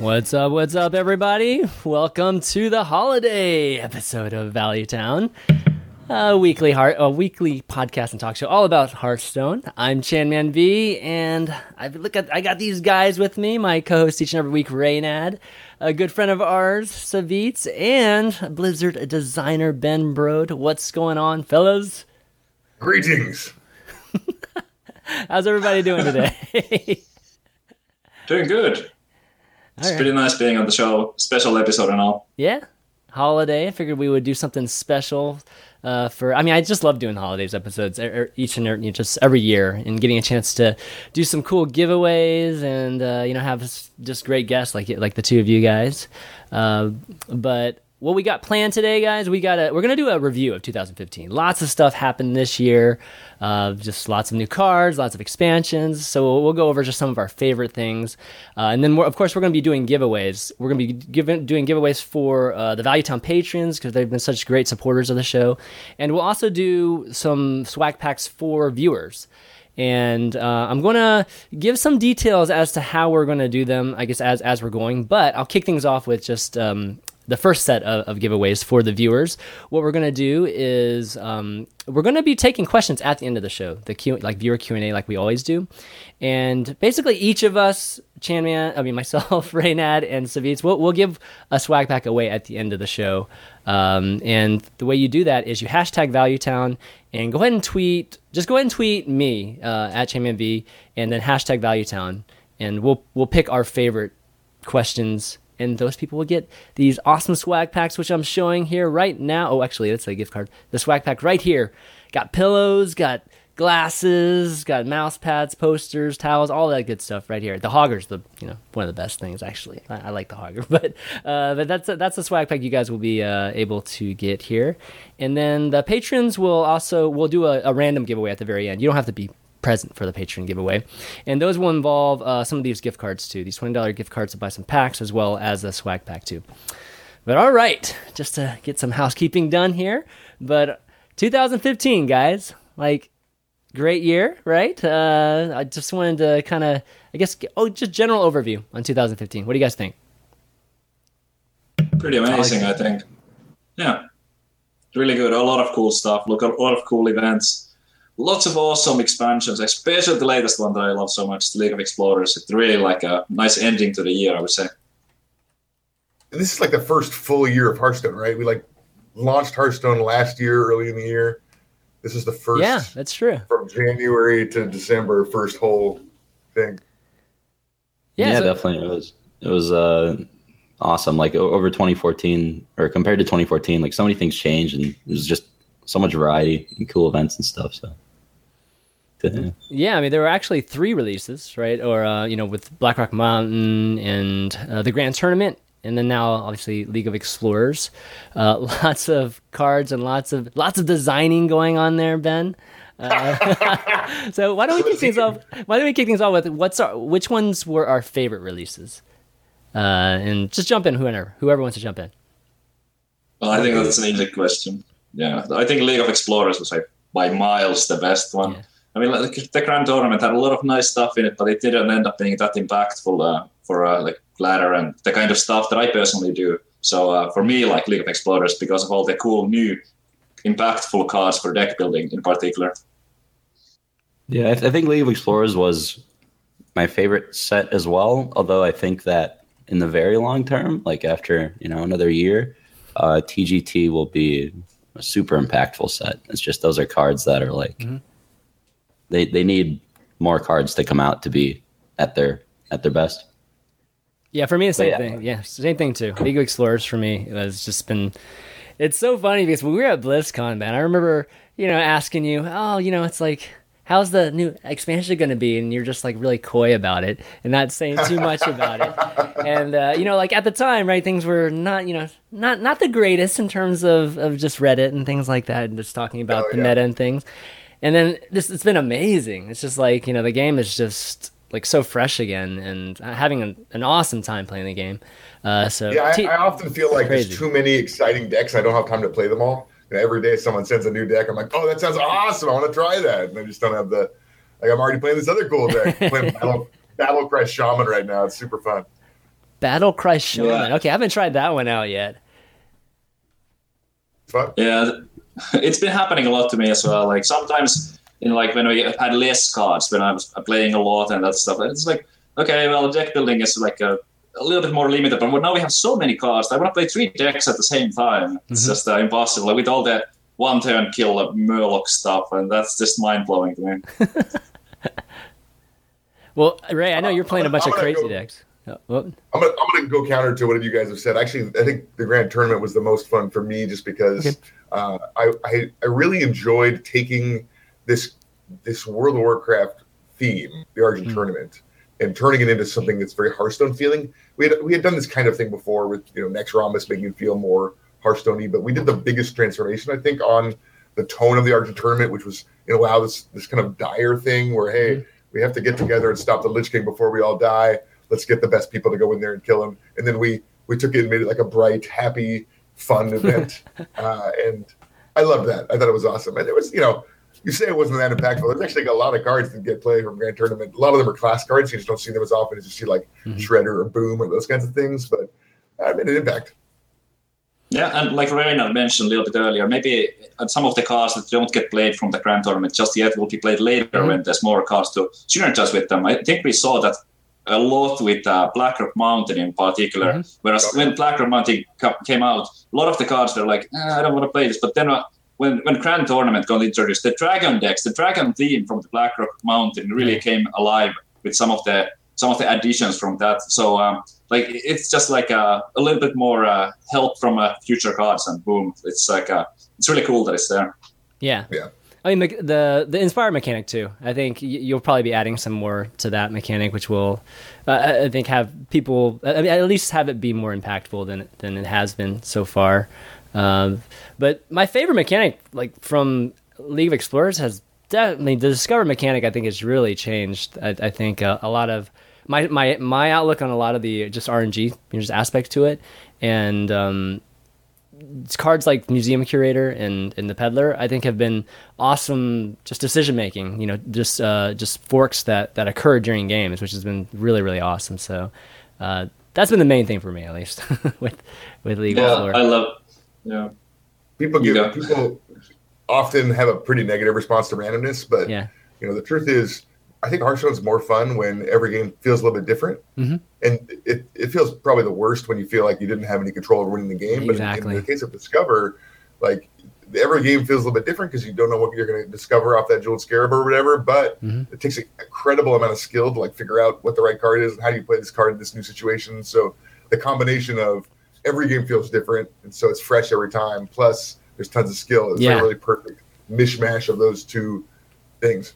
What's up, everybody? Welcome to the holiday episode of Value Town, a weekly podcast and talk show all about Hearthstone. I'm Chanman V, and I got these guys with me, my co-host each and every week, Reynad, a good friend of ours, Savitz, and Blizzard designer Ben Brode. What's going on, fellas? Greetings. How's everybody doing today? Doing good. It's pretty nice being on the show, special episode and all. Yeah, holiday. I figured we would do something special I just love doing holidays episodes just every year and getting a chance to do some cool giveaways and have just great guests like the two of you guys. But what we got planned today, guys, we're gonna do a review of 2015. Lots of stuff happened this year, just lots of new cards, lots of expansions. So we'll go over just some of our favorite things, and then we're gonna be doing giveaways. We're gonna be doing giveaways for the Value Town patrons because they've been such great supporters of the show, and we'll also do some swag packs for viewers. And I'm going to give some details as to how we're going to do them, I guess, as we're going. But I'll kick things off with just the first set of giveaways for the viewers. What we're going to do is we're going to be taking questions at the end of the show, viewer Q&A like we always do. And basically each of us, myself, Reynad, and Savitz, we'll give a swag pack away at the end of the show. And the way you do that is you hashtag ValueTown and go ahead and tweet me at ChainmanV and then hashtag ValueTown. And we'll pick our favorite questions, and those people will get these awesome swag packs, which I'm showing here right now. Oh, actually, that's a gift card. The swag pack right here. Got pillows, got glasses, got mouse pads, posters, towels, all that good stuff right here. The Hogger's one of the best things, actually. I like the Hogger, but that's the swag pack you guys will be able to get here. And then the patrons we'll do a random giveaway at the very end. You don't have to be present for the patron giveaway, and those will involve some of these gift cards too, these $20 gift cards to buy some packs as well as a swag pack too. But all right, just to get some housekeeping done here, but 2015, guys, great year, right? I just wanted to kind of, just general overview on 2015. What do you guys think? Pretty amazing, I think. Yeah, really good. A lot of cool stuff. A lot of cool events. Lots of awesome expansions, especially the latest one that I love so much, the League of Explorers. It's really like a nice ending to the year, I would say. And this is like the first full year of Hearthstone, right? We launched Hearthstone last year, early in the year. This is the first. Yeah, that's true. From January to December, first whole thing. Yeah, definitely. It was awesome. Over 2014, or compared to 2014, so many things changed, and there's just so much variety and cool events and stuff. So. Yeah, there were actually 3 releases, right? Or with Blackrock Mountain and the Grand Tournament, and then now obviously League of Explorers. Lots of cards and lots of designing going on there, Ben. So why don't we kick things off? with which ones were our favorite releases? And just jump in, whoever wants to jump in. Well, I think that's an easy question. Yeah, I think League of Explorers was by miles the best one. Yeah. The Grand Tournament had a lot of nice stuff in it, but it didn't end up being that impactful for ladder and the kind of stuff that I personally do. So for me, League of Explorers, because of all the cool new impactful cards for deck building in particular. Yeah, I think League of Explorers was my favorite set as well, although I think that in the very long term, after another year, TGT will be a super impactful set. It's just those are cards that are they need more cards to come out to be at their best. Yeah, for me the same thing. Yeah, same thing too. League of Explorers for me has just been. It's so funny because when we were at BlizzCon, man, I remember asking you, it's how's the new expansion going to be? And you're just really coy about it and not saying too much about it. And, at the time, right, things were not the greatest in terms of just Reddit and things like that and just talking about the meta and things. And then it's been amazing. It's just the game is just so fresh again and having an awesome time playing the game. I often feel there's too many exciting decks. I don't have time to play them all. Every day someone sends a new deck. I'm like, oh, that sounds awesome. I want to try that. And I just don't have I'm already playing this other cool deck. I'm playing Battle Cry Shaman right now. It's super fun. Battle Cry Shaman. Okay, I haven't tried that one out yet. Fun. Yeah, it's been happening a lot to me as well. Like sometimes, like when we had less cards, when I was playing a lot and that stuff, it's like, okay, well, deck building is like a little bit more limited. But now we have so many cards. I want to play 3 decks at the same time. It's just impossible. Like with all the one-turn kill Murloc stuff, and that's just mind-blowing to me. Well, Ray, I know you're playing a bunch of crazy decks. I'm gonna go counter to what you guys have said. Actually, I think the Grand Tournament was the most fun for me, just because I really enjoyed taking this World of Warcraft theme, the Argent Tournament, and turning it into something that's very Hearthstone feeling. We had done this kind of thing before with Naxxramas making it feel more Hearthstone-y, but we did the biggest transformation, I think, on the tone of the Argent Tournament, which was allow this kind of dire thing where, hey, we have to get together and stop the Lich King before we all die. Let's get the best people to go in there and kill him. And then we took it and made it like a bright, happy, fun event. And I loved that. I thought it was awesome. And it was, you say it wasn't that impactful. There's actually a lot of cards that get played from Grand Tournament. A lot of them are class cards. You just don't see them as often as you see like Shredder or Boom or those kinds of things. But I made an impact. Yeah, and like Reynard mentioned a little bit earlier, maybe some of the cards that don't get played from the Grand Tournament just yet will be played later when there's more cards to synergize with them. I think we saw that a lot with Blackrock Mountain in particular, whereas when Blackrock Mountain came out, a lot of the cards were like, I don't want to play this. But then when Grand Tournament got introduced, the Dragon decks, the Dragon theme from the Blackrock Mountain really came alive with some of the additions from that. So it's just like a little bit more help from future cards, and boom, it's like it's really cool that it's there. Yeah. I mean, the Inspire mechanic too. I think you'll probably be adding some more to that mechanic, which will, I think, have people. I mean, at least have it be more impactful than it has been so far. But my favorite mechanic, like from League of Explorers, has definitely the Discover mechanic. I think has really changed. I think a lot of my outlook on a lot of the just RNG just aspects to it, and cards like Museum Curator and the Peddler, I think, have been awesome. Just decision making, just forks that occur during games, which has been really, really awesome. So that's been the main thing for me, at least with League of Explorers. I love. Yeah, people often have a pretty negative response to randomness, but the truth is, I think Hearthstone's more fun when every game feels a little bit different, and it feels probably the worst when you feel like you didn't have any control over winning the game. Exactly. But in the case of Discover, like every game feels a little bit different because you don't know what you're going to discover off that Jeweled Scarab or whatever. But it takes an incredible amount of skill to like figure out what the right card is and how do you play this card in this new situation. So the combination of every game feels different, and so it's fresh every time. Plus, there's tons of skill. It's a really perfect mishmash of those two things.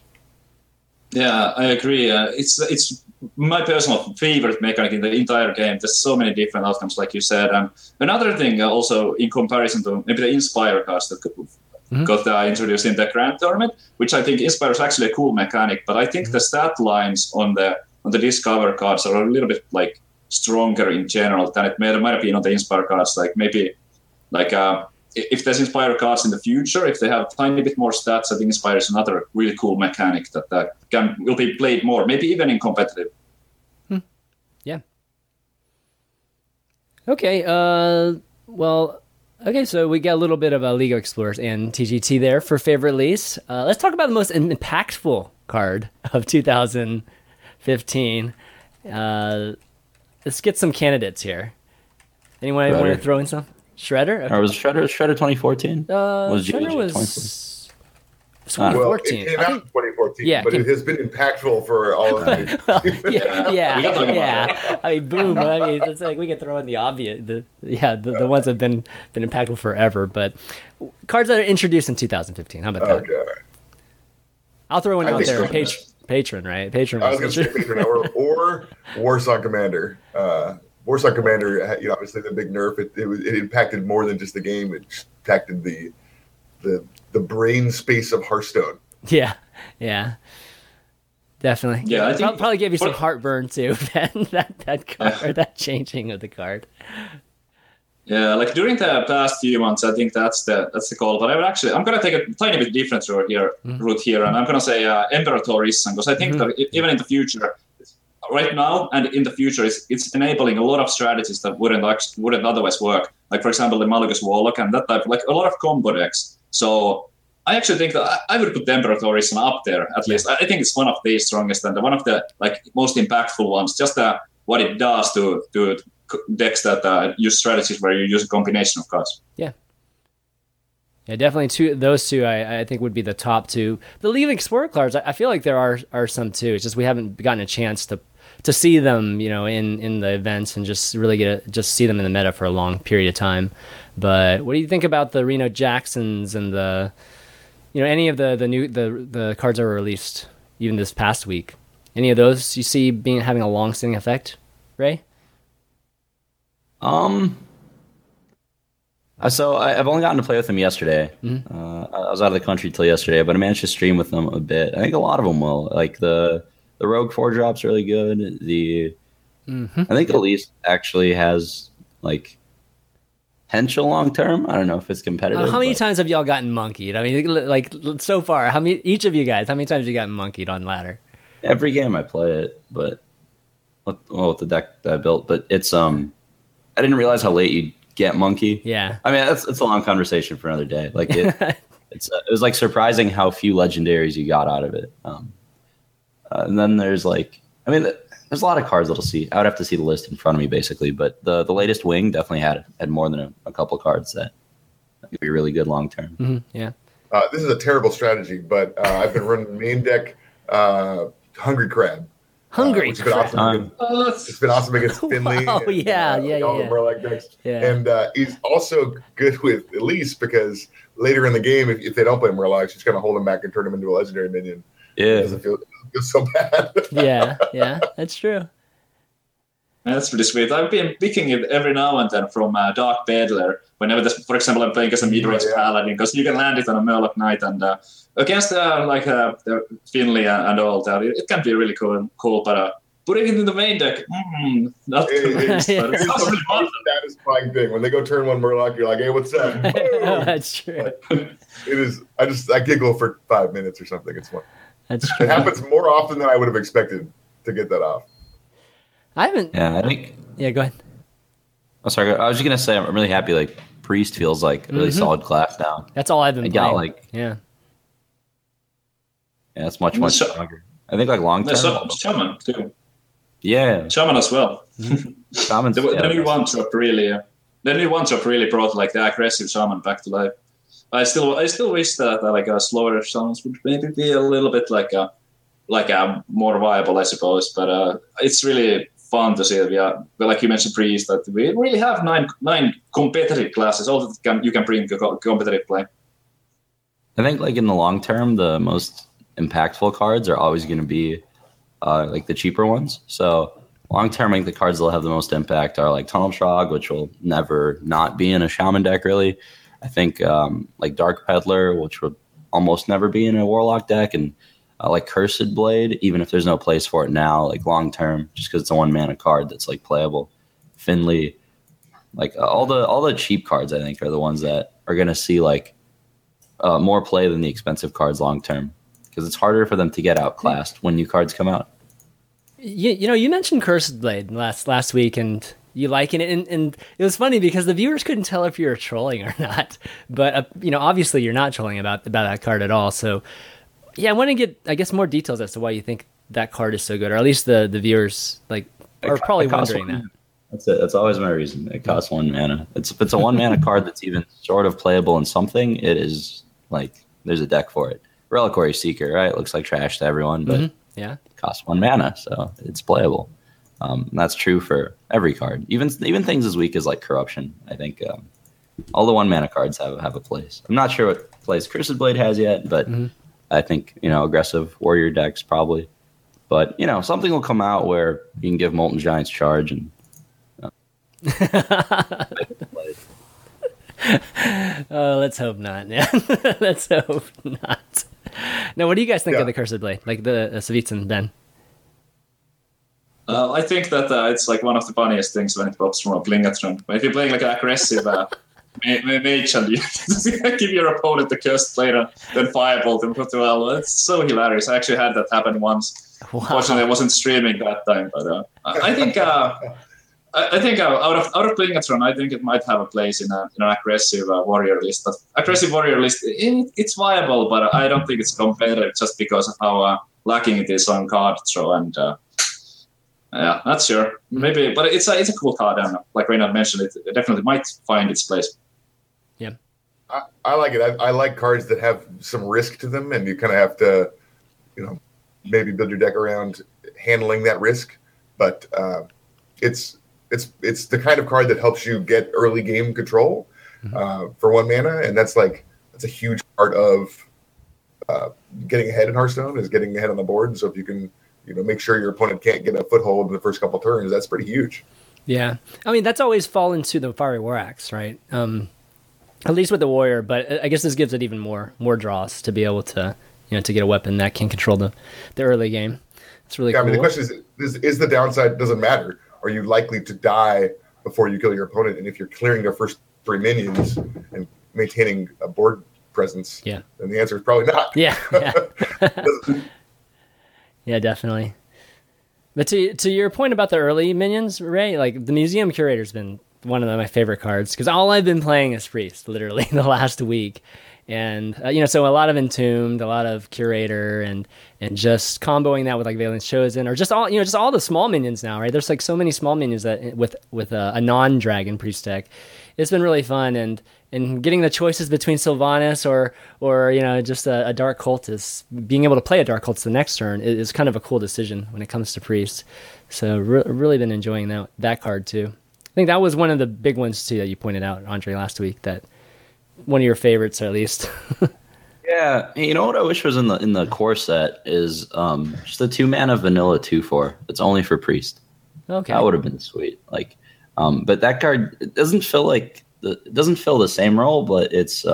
Yeah, I agree. It's my personal favorite mechanic in the entire game. There's so many different outcomes, like you said. Another thing, also in comparison to maybe the Inspire cards that got introduced in the Grand Tournament, which I think Inspire is actually a cool mechanic. But I think the stat lines on the Discover cards are a little bit like stronger in general than it might have been on the Inspire cards. Like maybe if there's Inspire cards in the future, if they have a tiny bit more stats, I think Inspire is another really cool mechanic that will be played more, maybe even in competitive. Yeah. Okay. Okay. So we got a little bit of a League of Explorers and TGT there for favorite release. Let's talk about the most impactful card of 2015. Let's get some candidates here. Anyone want to throw in some? Shredder? Okay. Or was Shredder 2014? Shredder was 2014. Well, it came out in 2014, but it has been impactful for all of them. yeah. I mean, boom. I mean, it's like we can throw in the obvious. The ones that have been impactful forever. But cards that are introduced in 2015. How about that? Okay. I'll throw one out there. Patron, right? Patron. I was going to say Patron or Warsong Commander. Warsong Commander, obviously the big nerf. It impacted more than just the game. It impacted the brain space of Hearthstone. Yeah, definitely. Yeah, I think probably gave you some heartburn too. that card, that changing of the card. Yeah, like during the past few months, I think that's the call. But I'm going to take a tiny bit different route here, and I'm going to say Emperor Torisan, because I think that even in the future, right now and in the future, it's enabling a lot of strategies that wouldn't otherwise work. Like, for example, the Malgus Warlock and that type, like a lot of combo decks. So I actually think that I would put Temper of Orison up there, at least. I think it's one of the strongest and one of the like most impactful ones. Just what it does to decks that use strategies where you use a combination of cards. Yeah, definitely those two I think would be the top two. The League of Explorer cards, I feel like there are some too. It's just we haven't gotten a chance to see them, in the events and just really just see them in the meta for a long period of time. But what do you think about the Reno Jacksons and the, any of the new the cards that were released even this past week? Any of those you see having a long-standing effect, Ray? So I've only gotten to play with them yesterday. Mm-hmm. I was out of the country till yesterday, but I managed to stream with them a bit. I think a lot of them will. Like the Rogue 4-drop's really good. I think Elise actually has like potential long term. I don't know if it's competitive. How many times have y'all gotten monkeyed? I mean, like so far, how many times have you gotten monkeyed on ladder? Every game I play it, but with the deck that I built. But it's I didn't realize how late you'd get monkey. Yeah. I mean, it's a long conversation for another day. Like it was like surprising how few legendaries you got out of it. And then there's there's a lot of cards that'll see. I would have to see the list in front of me basically, but the latest wing definitely had more than a couple of cards that could be really good long term. Mm-hmm. Yeah. This is a terrible strategy, but I've been running main deck Hungry Crab. Which has been awesome. It's been awesome against Finley. Oh, yeah. All the Murloc decks. Yeah. And he's also good with Elise because later in the game, if they don't play Murloc, she's going to hold him back and turn him into a legendary minion. Yeah. It doesn't feel so bad. yeah, that's true. That's pretty sweet. I've been picking it every now and then from Dark Peddler. Whenever, for example, I'm playing as a mid-range paladin, because you can land it on a Murloc Knight, and against the Finley and all that, it can be really cool. But putting it in the main deck, not too much. But it's also really fun. Satisfying thing when they go turn one Murloc, you're like, hey, what's that? Oh, that's true. It is. I giggle for 5 minutes or something. It's fun. That's true. It happens more often than I would have expected to get that off. I haven't. Yeah, I think. Yeah, go ahead. Oh, sorry. I was just gonna say I'm really happy. Like Priest feels like a really solid class now. That's all I've been playing. Yeah, it's much stronger. I think like long term. Shaman too. Yeah, Shaman as well. Shaman's the new one drop really. The new one drop really brought like the aggressive Shaman back to life. I still wish that like a slower Shamans would maybe be a little bit like a more viable, I suppose. But it's really fun to see that like you mentioned, Priest, that we really have nine competitive classes, all that you can bring competitive play. I think like in the long term, the most impactful cards are always going to be like the cheaper ones. So long term, I think the cards that will have the most impact are like Tunnel Shroud, which will never not be in a Shaman deck really. I think like Dark Peddler, which would almost never be in a Warlock deck, and like Cursed Blade, even if there's no place for it now, like long term, just because it's a 1-mana card that's like playable. Finley, like all the cheap cards, I think, are the ones that are going to see like more play than the expensive cards long term, because it's harder for them to get outclassed when new cards come out. You mentioned Cursed Blade last week, and you liking it, and it was funny because the viewers couldn't tell if you were trolling or not. But obviously you're not trolling about that card at all. So. Yeah, I want to get, I guess, more details as to why you think that card is so good, or at least the viewers are probably wondering that. That's it. That's always my reason. It costs 1 mana. If it's a 1-mana card that's even sort of playable in something, it is like there's a deck for it. Reliquary Seeker, right? Looks like trash to everyone, but it costs 1 mana, so it's playable. And that's true for every card, even things as weak as like Corruption. I think all the 1-mana cards have a place. I'm not sure what place Cursed Blade has yet, but. I think, aggressive warrior decks probably. But, something will come out where you can give Molten Giants charge and... Oh, let's hope not. Yeah. Let's hope not. Now, what do you guys think of the Cursed Blade? Like the Savitsan, Ben? I think that it's like one of the funniest things when it pops from a Blingatron. If you're playing like an aggressive... mage and you give your opponent the Cursed Blade and then Firebolt and put well. It's so hilarious. I actually had that happen once. Unfortunately, I wasn't streaming that time, but I think out of playing a Tron, I think it might have a place in an aggressive warrior list. But aggressive warrior list, it's viable, but I don't think it's competitive just because of how lacking it is on card throw. And yeah, not sure. Maybe, but it's a cool card, and like Reynard mentioned, it definitely might find its place. Yeah, I like it. I like cards that have some risk to them, and you kind of have to, maybe build your deck around handling that risk. But it's the kind of card that helps you get early game control for 1 mana, and that's a huge part of getting ahead in Hearthstone, is getting ahead on the board. So if you can, make sure your opponent can't get a foothold in the first couple turns, that's pretty huge. Yeah, I mean that's always fallen to the Fiery War Axe, right? At least with the warrior, but I guess this gives it even more draws to be able to to get a weapon that can control the early game. It's really cool. I mean, the question is the downside doesn't matter. Are you likely to die before you kill your opponent? And if you're clearing their first 3 minions and maintaining a board presence, then the answer is probably not. Yeah. Yeah, definitely. But to your point about the early minions, Ray, like the Museum Curator's been one of my favorite cards because all I've been playing is Priest, literally the last week. And so a lot of Entombed, a lot of Curator, and just comboing that with like Valen's Chosen, or just all the small minions now, right? There's like so many small minions that with a non-dragon priest deck, it's been really fun. And getting the choices between Sylvanas or just a Dark Cultist, being able to play a Dark Cultist the next turn is kind of a cool decision when it comes to priest. So really been enjoying that card too. I think that was one of the big ones too that you pointed out, Andre, last week. That one of your favorites, at least. Yeah, what I wish was in the core set is just the 2 mana vanilla 2/4. It's only for priest. Okay, that would have been sweet. Like, but that card doesn't fill the same role, but it's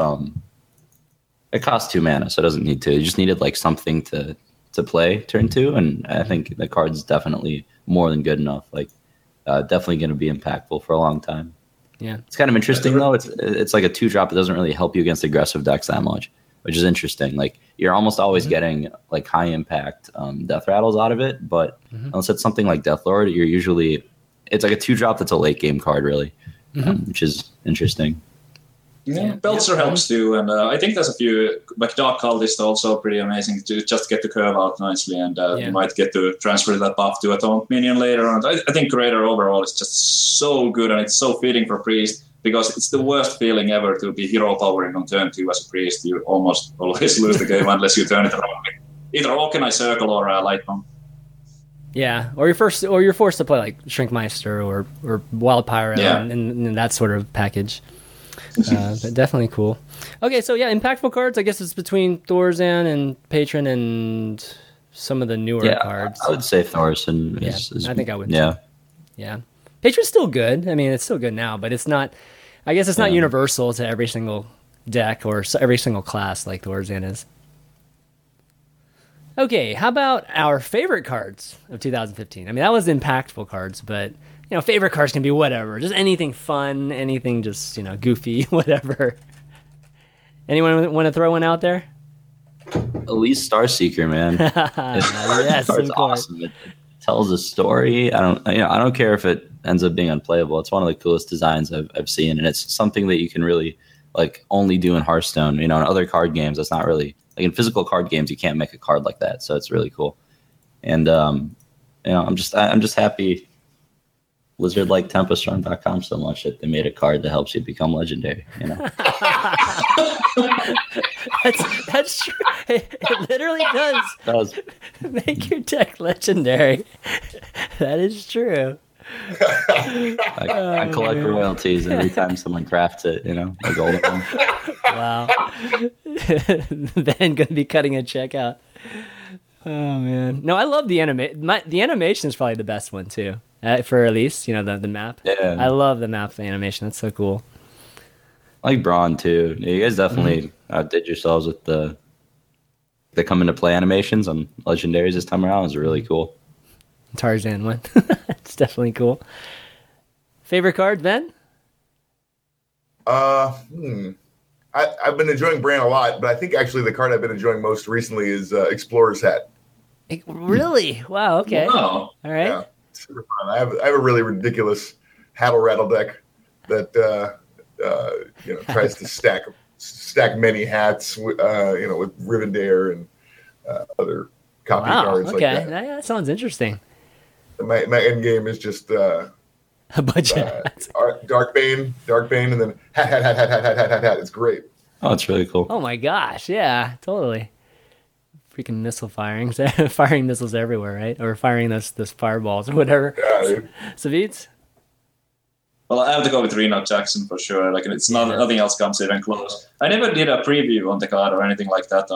it costs 2 mana, so it doesn't need to. You just needed like something to play turn 2, and I think the card's definitely more than good enough. Like, definitely going to be impactful for a long time. Yeah, it's kind of interesting though. It's like a 2-drop that doesn't really help you against aggressive decks that much, which is interesting. Like, you're almost always getting like high impact death rattles out of it, but unless it's something like Deathlord, it's like a 2-drop that's a late game card, really, which is interesting. Yeah, Belzer helps too, and I think there's a few, like Dark Cultist also pretty amazing to just get the curve out nicely, and you might get to transfer that buff to a taunt minion later on. I think Curator overall is just so good, and it's so fitting for Priest, because it's the worst feeling ever to be hero powering on turn 2 as a Priest. You almost always lose the game unless you turn it around with either Organized Circle or Lightbomb. Yeah, or you're forced to play like Shrinkmeister or Wild Pyro and that sort of package. But definitely cool. Okay, so yeah, impactful cards. I guess it's between Thorazan and Patron and some of the newer cards. I would say Thaurissan. I think I would. Yeah, yeah. Patron's still good. I mean, it's still good now, but it's not. I guess it's not universal to every single deck or every single class like Thorazan is. Okay, how about our favorite cards of 2015? I mean, that was impactful cards, but favorite cards can be whatever, just anything fun, anything just goofy, whatever. Anyone want to throw one out there? Elise Starseeker, man. Yes, it's awesome. It tells a story. I don't care if it ends up being unplayable. It's one of the coolest designs I've seen, and it's something that you can really like only do in Hearthstone. In other card games, that's not really like in physical card games. You can't make a card like that, so it's really cool. And I'm just happy Blizzard liked TempestRun.com so much that they made a card that helps you become legendary. That's true. It literally does make your deck legendary. That is true. I collect royalties every time someone crafts it, a golden one. Wow. Ben gonna be cutting a check out. Oh man. No, I love the the animation is probably the best one too. For Elise, the map. Yeah. I love the map animation. That's so cool. I like Braun too. You guys definitely outdid yourselves with the come into play animations on legendaries this time around. It was really cool. Tarzan one. It's definitely cool. Favorite card, Ben? I've been enjoying Bran a lot, but I think actually the card I've been enjoying most recently is Explorer's Hat. Really? Wow. Okay. Wow. All right. Yeah, super fun. I have a really ridiculous Hattle Rattle deck that tries to stack many hats, with Rivendare and other copy cards Okay. like that. That sounds interesting. My end game is just A bunch of hats. Darkbane, and then hat. It's great. Oh, it's really cool. Oh my gosh. Yeah, totally. Freaking missile firing missiles everywhere, right? Or firing those fireballs or whatever. Yeah, Savitz? Well, I have to go with Reno Jackson for sure. Like, it's not nothing else comes even close. I never did a preview on the card or anything like that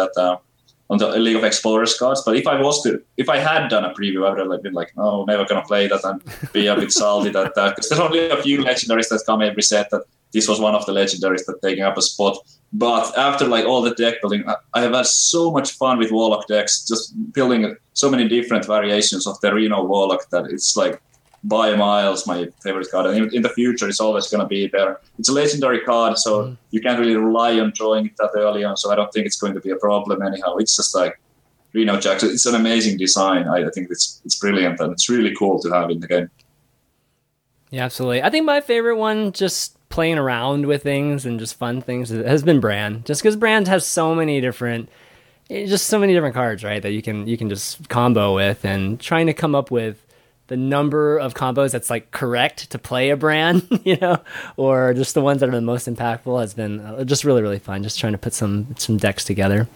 on the League of Explorers cards. But if I had done a preview, I would have been like, no, never gonna play that, and be a bit salty that because there's only a few legendaries that come every set that this was one of the legendaries that taking up a spot. But after like all the deck building, I have had so much fun with Warlock decks, just building so many different variations of the Reno Warlock that it's like by miles my favorite card. And in the future, it's always going to be there. It's a legendary card, so you can't really rely on drawing it that early on. So I don't think it's going to be a problem anyhow. It's just like Reno Jackson. It's an amazing design. I think it's brilliant, and it's really cool to have in the game. Yeah, absolutely. I think my favorite one, just playing around with things and just fun things, has been Brand. Just because Brand has so many different cards, right, that you can just combo with, and trying to come up with the number of combos that's like correct to play a Brand, or just the ones that are the most impactful has been just really, really fun. Just trying to put some decks together.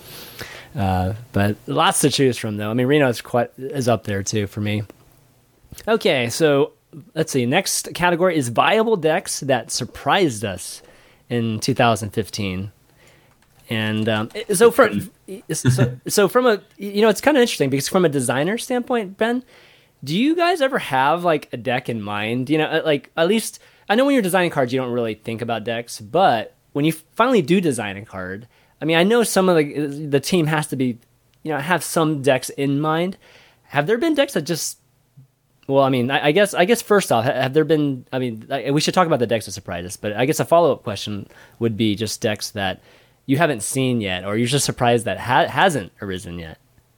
But lots to choose from, though. I mean, Reno is up there too for me. Okay, so let's see. Next category is viable decks that surprised us in 2015. And so from a, it's kind of interesting because from a designer standpoint, Ben, do you guys ever have like a deck in mind? Like at least I know when you're designing cards, you don't really think about decks, but when you finally do design a card, I mean, I know some of the team has to be, have some decks in mind. Have there been decks that just, well, I mean, I guess first off, have there been, I mean, we should talk about the decks that surprised us, but I guess a follow-up question would be just decks that you haven't seen yet, or you're just surprised that hasn't arisen yet.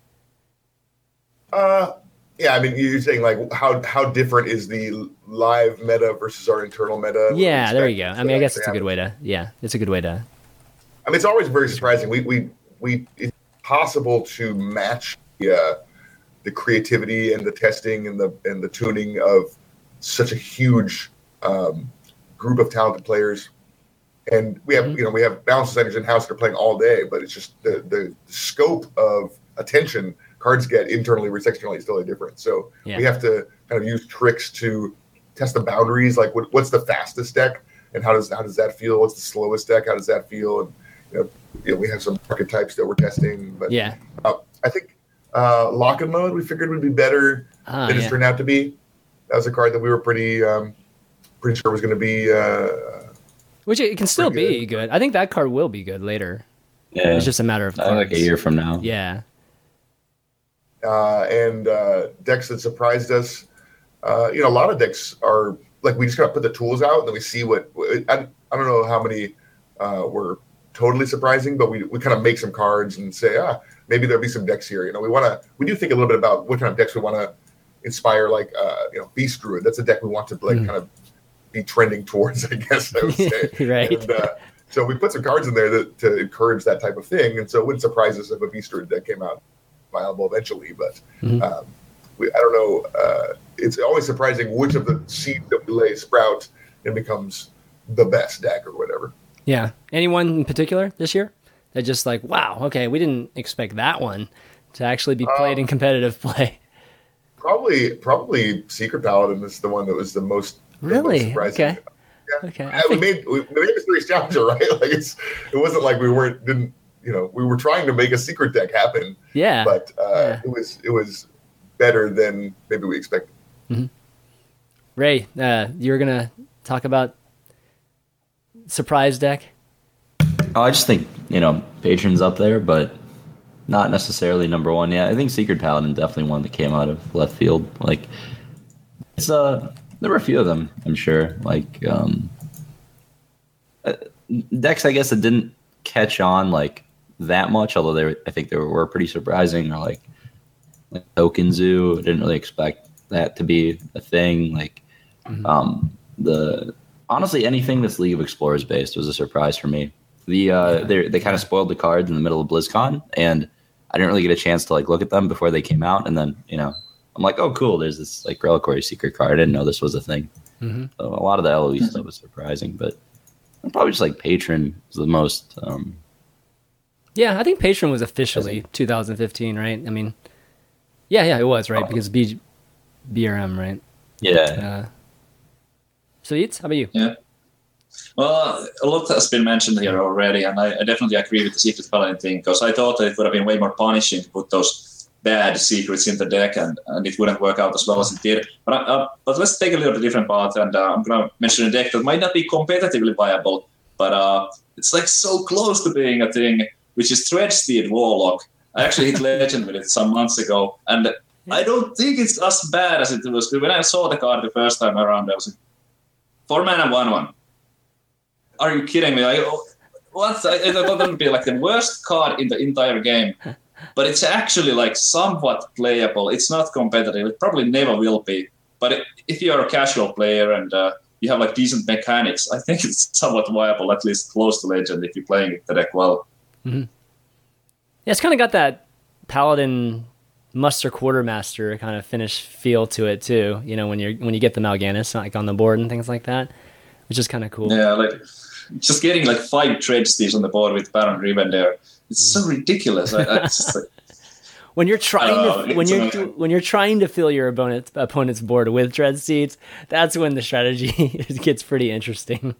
Yeah, I mean, you're saying like how different is the live meta versus our internal meta? Yeah, there you go. I mean, I guess it's a good way to. Yeah, it's a good way to. I mean, it's always very surprising. We it's possible to match the creativity and the testing and the tuning of such a huge group of talented players, and we have balance designers in house that are playing all day, but it's just the scope of attention cards get internally versus externally is totally different. So we have to kind of use tricks to test the boundaries. Like what's the fastest deck, and how does that feel? What's the slowest deck? How does that feel? And we have some archetypes that we're testing. But I think Lock and Load we figured would be better than it's turned out to be. That was a card that we were pretty sure was going to be. Which it can still be good. I think that card will be good later. Yeah, it's just a matter of cards. Like a year from now. Yeah. And decks that surprised us. A lot of decks are like we just gotta put the tools out and then we see what. I don't know how many were totally surprising, but we kind of make some cards and say, maybe there'll be some decks here. We do think a little bit about what kind of decks we want to inspire. Like Beast Druid. That's a deck we want to kind of be trending towards, I guess I would say. Right. And, so we put some cards in there to encourage that type of thing, and so it wouldn't surprise us if a Beast Druid deck came out viable eventually, but I don't know. It's always surprising which of the seeds that we lay sprout and becomes the best deck or whatever. Yeah. Anyone in particular this year that just like, wow, okay, we didn't expect that one to actually be played in competitive play? Probably Secret Paladin is the one that was the most really surprising. Okay. Yeah. Okay. We made a serious challenger, right? Like it wasn't like we were trying to make a secret deck happen. Yeah. But it was better than maybe we expected. Mm-hmm. Ray, you were gonna talk about surprise deck. Oh, I just think Patron's up there, but not necessarily number one. Yeah, I think Secret Paladin definitely one that came out of left field. Like it's there were a few of them, I'm sure. Like decks, I guess, that didn't catch on like that much, although I think they were pretty surprising. Or like like Token Zoo. I didn't really expect that to be a thing. Like, honestly, anything that's League of Explorers based was a surprise for me. They kind of spoiled the cards in the middle of BlizzCon, and I didn't really get a chance to like look at them before they came out. And then I'm like, oh, cool. There's this like Reliquary Secret card. I didn't know this was a thing. So a lot of the LOE stuff was surprising, but probably just like Patron is the most. Yeah, I think Patron was officially 2015, right? I mean, yeah, it was, right? Because BRM, right? Yeah. So, Yeats, how about you? Yeah. Well, a lot has been mentioned here already, and I definitely agree with the Secret Paladin thing, because I thought that it would have been way more punishing to put those bad secrets in the deck, and it wouldn't work out as well as it did. But let's take a little bit different path, and I'm going to mention a deck that might not be competitively viable, but it's like so close to being a thing, which is Dreadsteed Warlock. I actually hit Legend with it some months ago, and I don't think it's as bad as it was. When I saw the card the first time around, I was like, 4 mana 1/1. Are you kidding me? Like, what? I thought that would be like the worst card in the entire game. But it's actually like somewhat playable. It's not competitive. It probably never will be. But if you're a casual player and you have like decent mechanics, I think it's somewhat viable, at least close to Legend, if you're playing the deck well. Yeah, it's kind of got that Paladin Muster Quartermaster kind of finish feel to it too. When you get the Mal'Ganis like on the board and things like that, which is kind of cool. Yeah, like just getting like 5 Dreadsteeds on the board with Baron Riven there. It's so ridiculous. It's like, when you're trying when you're trying to fill your opponent's board with Dreadsteeds, that's when the strategy gets pretty interesting.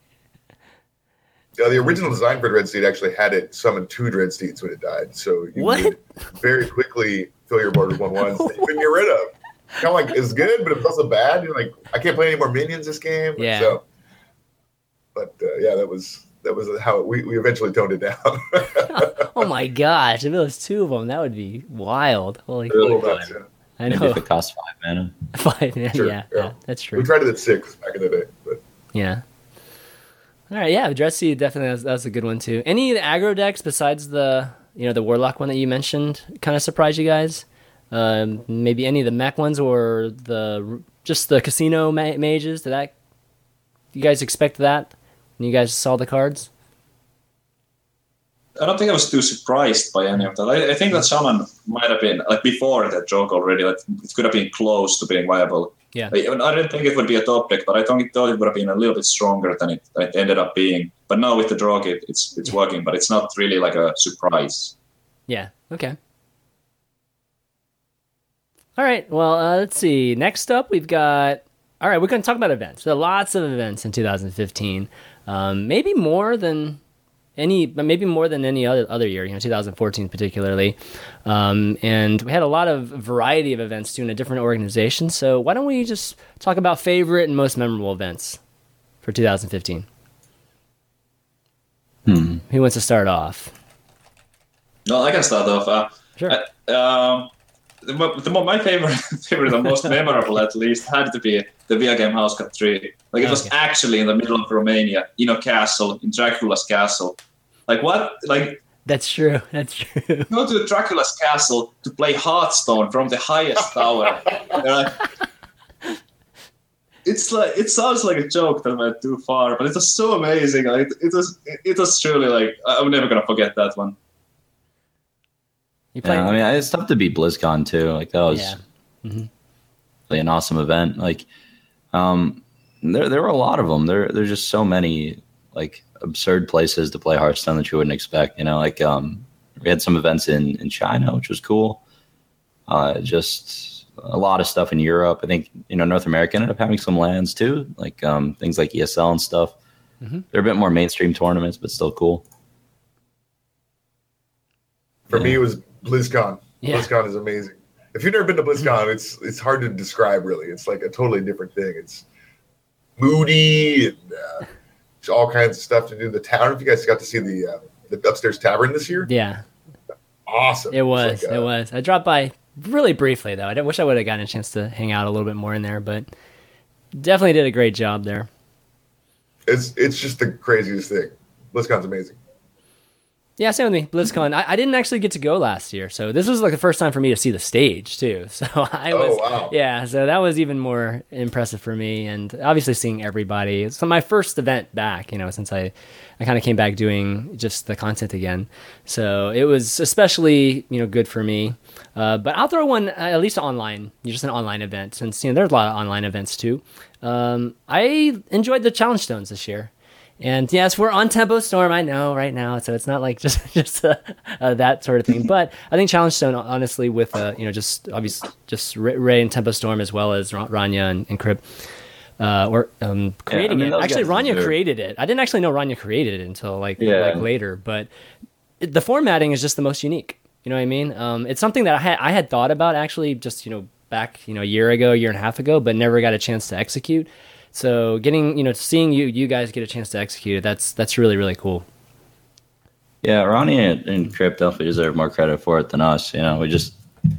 Yeah, the original design for Dreadsteed actually had it summon 2 Dreadsteeds when it died, so you could very quickly fill your board with 1/1s that you couldn't get rid of. Kind of like it's good, but it's also bad. You're like, I can't play any more minions this game. Yeah. So, but that was how we eventually toned it down. Oh my gosh! If it was 2 of them, that would be wild. Holy nuts, yeah. I know. Maybe if it costs 5 mana. 5 mana, Sure, yeah, that's true. We tried it at 6 back in the day, but yeah. All right, yeah, Dreadsteed definitely that's a good one too. Any of the aggro decks besides the the Warlock one that you mentioned kind of surprised you guys? Maybe any of the mech ones or just the casino mages? Did you guys expect that when you guys saw the cards? I don't think I was too surprised by any of that. I think that Shaman might have been, like before that joke already, like it could have been close to being viable. Yeah. I didn't think it would be a top deck, but I thought it would have been a little bit stronger than it ended up being. But now with the draw kit, it's working, but it's not really like a surprise. Yeah, okay. All right, well, let's see. Next up, we're going to talk about events. There are lots of events in 2015. Maybe more than any other year, 2014 particularly. And we had a lot of variety of events too in a different organization. So why don't we just talk about favorite and most memorable events for 2015? Who wants to start off? No, I can start off. Sure. My favorite and most memorable, at least, had to be the Via Game House Cup 3. Like, it was actually in the middle of Romania, in a castle, in Dracula's castle. Like, what? Like, That's true. go to Dracula's castle to play Hearthstone from the highest tower. It's like, it sounds like a joke that went too far, but it was so amazing. Like, it was truly like, I'm never gonna forget that one. It's tough to beat BlizzCon too. Like that was really an awesome event. Like, there were a lot of them. There's just so many like absurd places to play Hearthstone that you wouldn't expect. We had some events in China, which was cool. Just a lot of stuff in Europe. I think North America ended up having some lands too, like things like ESL and stuff. They're a bit more mainstream tournaments, but still cool. For me, it was BlizzCon. Yeah. BlizzCon is amazing. If you've never been to BlizzCon, it's hard to describe, really. It's like a totally different thing. It's moody and there's all kinds of stuff to do. The town. I don't know if you guys got to see the upstairs tavern this year. Yeah. Awesome. It was. I dropped by really briefly, though. I wish I would have gotten a chance to hang out a little bit more in there, but definitely did a great job there. It's just the craziest thing. BlizzCon's amazing. Yeah, same with me. BlizzCon. I didn't actually get to go last year, so this was like the first time for me to see the stage too. So wow. Yeah, so that was even more impressive for me, and obviously seeing everybody. So my first event back, since I kind of came back doing just the content again. So it was especially good for me. But I'll throw one at least online, just an online event, since there's a lot of online events too. I enjoyed the challenge stones this year. And yes, we're on Tempo Storm, I know, right now, so it's not like just that sort of thing. But I think Challenge Stone, honestly, with just obviously just Ray and Tempo Storm as well as Rania and Crip, or creating it. Actually, Rania created it. I didn't actually know Rania created it until like later. But the formatting is just the most unique. You know what I mean? It's something that I had thought about actually just back a year and a half ago, but never got a chance to execute. So seeing you guys get a chance to execute it, that's really, really cool. Yeah, Ronnie and Crip definitely deserve more credit for it than us. We just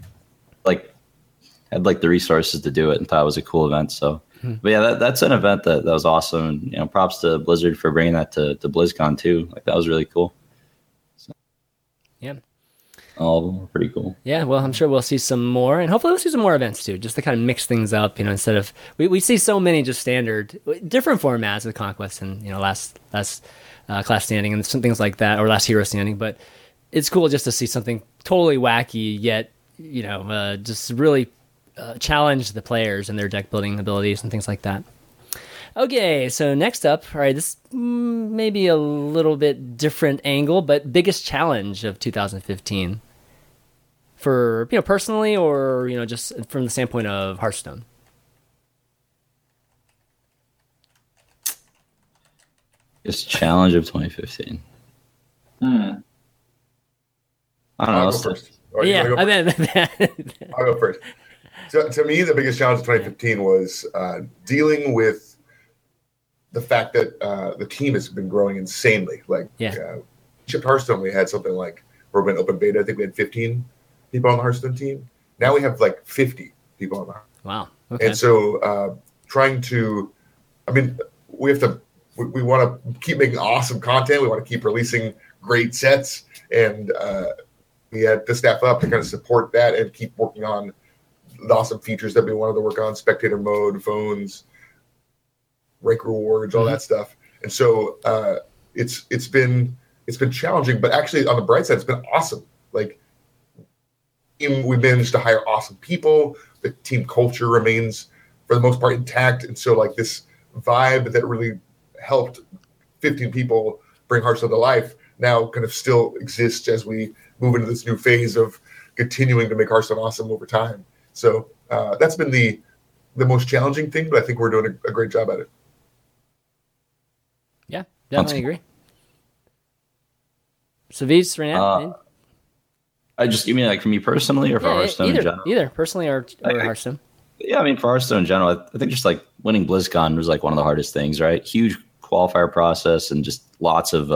had the resources to do it and thought it was a cool event. So, but yeah, that's an event that was awesome. And, props to Blizzard for bringing that to BlizzCon too. That was really cool. So, yeah. All of them were pretty cool. Yeah, well, I'm sure we'll see some more, and hopefully we'll see some more events too, just to kind of mix things up, instead of we see so many just standard, different formats with Conquest and last class standing and some things like that, or last hero standing. But it's cool just to see something totally wacky, yet just really challenge the players and their deck building abilities and things like that. Okay, so next up, all right, this may be a little bit different angle, but biggest challenge of 2015 for personally, or just from the standpoint of Hearthstone. Biggest challenge of 2015. I don't know. I'll go first. I'll go first. So, to me, the biggest challenge of 2015 was dealing with the fact that the team has been growing insanely. Shipped Hearthstone, we had something like, we're in open beta, I think we had 15 people on the Hearthstone team. Now we have 50 people on the Hearthstone. Wow. Okay. And so we want to keep making awesome content. We want to keep releasing great sets. And we had to staff up to kind of support that and keep working on the awesome features that we wanted to work on, spectator mode, phones, rank rewards, all that stuff. And so it's been challenging, but actually on the bright side, it's been awesome. We managed to hire awesome people. The team culture remains for the most part intact. And so this vibe that really helped 15 people bring Hearthstone to life now kind of still exists as we move into this new phase of continuing to make Hearthstone awesome over time. So that's been the most challenging thing, but I think we're doing a great job at it. Yeah, definitely agree. Savitz, Renat? You mean for me personally, or for Hearthstone in general? Either personally or Hearthstone. Yeah, for Hearthstone in general, I think just winning BlizzCon was one of the hardest things, right? Huge qualifier process and just lots of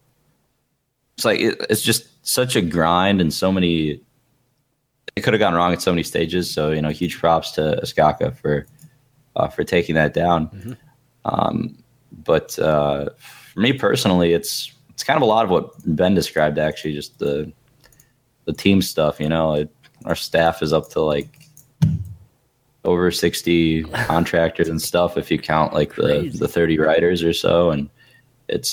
it's just such a grind and so many. It could have gone wrong at so many stages. So huge props to Askaka for taking that down. Mm-hmm. But for me personally, it's kind of a lot of what Ben described. Actually, just the team stuff. Our staff is up to over 60 contractors and stuff if you count the 30 writers or so, and it's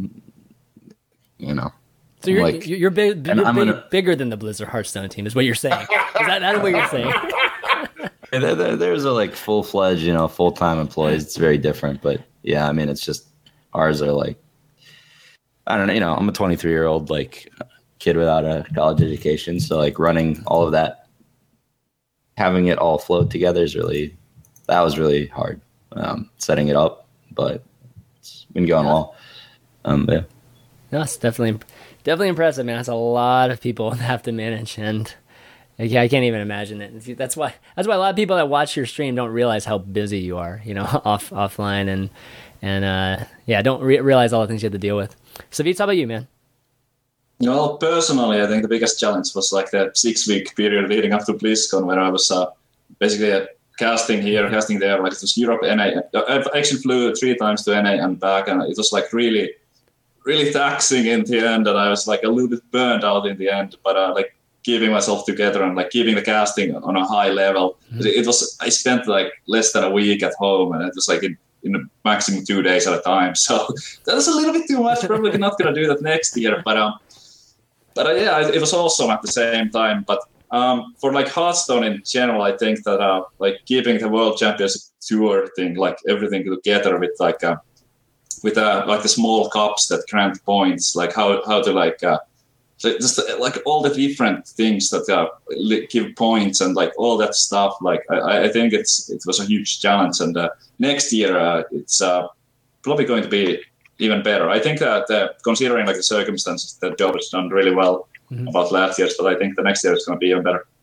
So you're bigger than the Blizzard Hearthstone team, is what you're saying. Is that what you're saying? There's a full-fledged, full-time employees. It's very different, but yeah, it's just ours are I don't know. I'm a 23-year-old kid without a college education, so running all of that, having it all flow together that was really hard. Setting it up, but it's been going well. Yeah. No, it's definitely impressive, man. That's a lot of people to have to manage, and I can't even imagine it. That's why a lot of people that watch your stream don't realize how busy you are, offline, and don't realize all the things you have to deal with. Savitz, how about you, man? Well, personally, I think the biggest challenge was the 6-week period leading up to BlizzCon, where I was basically casting here, casting there. It was Europe, NA. I actually flew 3 times to NA and back, and it was really really taxing in the end, and I was like a little bit burned out in the end. But like keeping myself together and like keeping the casting on a high level. It was I spent like less than a week at home, and it was like in a maximum 2 days at a time. So that was a little bit too much. Probably not going to do that next year. But yeah, it was awesome at the same time. But for like Hearthstone in general, I think that like keeping the World Championship Tour thing, like everything together with like the small cups that grant points, like how to like so just like all the different things that give points and like all that stuff. Like I think it was a huge challenge, and next year it's probably going to be even better. I think that considering like the circumstances, the job has done really well about last year's, but I think the next year is going to be even better.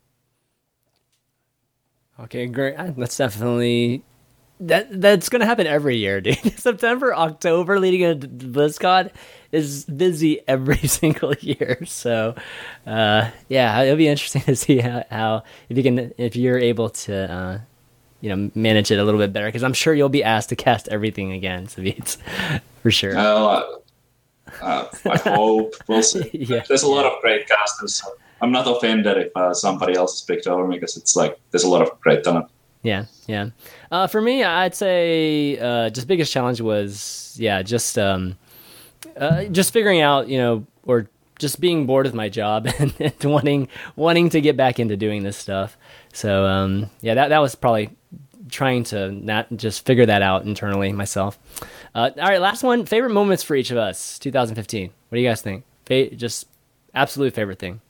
Okay, great. That's definitely that's going to happen every year, dude. September, October, leading into BlizzCon is busy every single year. So, yeah, it'll be interesting to see how if you're able to, manage it a little bit better, because I'm sure you'll be asked to cast everything again. So it's for sure. I hope we'll see. Yeah. There's a lot of great casters. So I'm not offended if somebody else is picked over me, because it's like there's a lot of great talent. Yeah. For me, I'd say just biggest challenge was just figuring out, or just being bored with my job and wanting to get back into doing this stuff. So that was probably trying to not just figure that out internally myself. All right, last one. Favorite moments for each of us, 2015. What do you guys think? Just absolute favorite thing.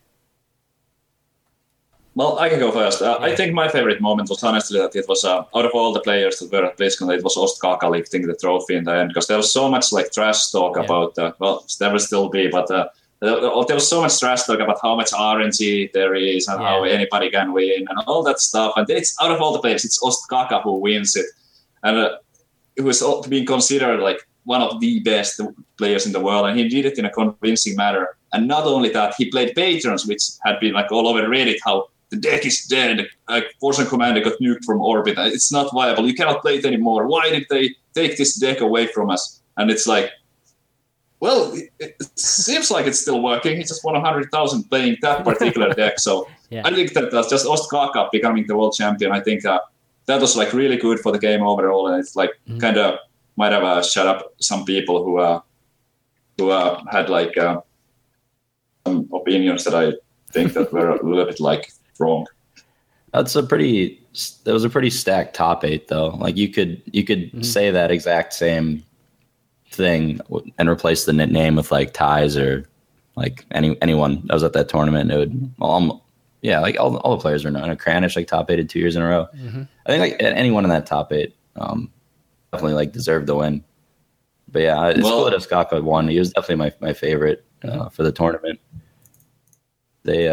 Well, I can go first. I think my favorite moment was honestly that it was out of all the players that were at BlizzCon, it was Ostkaka lifting the trophy in the end, because there was so much like trash talk about. Well, there will still be, but there was so much trash talk about how much RNG there is and how anybody can win and all that stuff. And it's out of all the players, it's Ostkaka who wins it, and it was being considered like one of the best players in the world, and he did it in a convincing manner. And not only that, he played Patrons, which had been like all over Reddit, how the deck is dead. Like Force and Commander got nuked from orbit. It's not viable. You cannot play it anymore. Why did they take this deck away from us? And it's like, well, it seems like it's still working. He just won 100,000 playing that particular deck. So I think that's just Ostkaka becoming the world champion. I think that was like really good for the game overall, and it's like kind of might have shut up some people who had like some opinions that I think that were a little bit like wrong. That was a pretty stacked top 8 though. Like you could say that exact same thing and replace the name with like Ties or like anyone that was at that tournament. It would like all the players are known. Kranich like top 8 2 years in a row. I think like anyone in that top 8 definitely like deserved the win. But yeah, it's cool that Ostkaka won. He was definitely my favorite for the tournament. They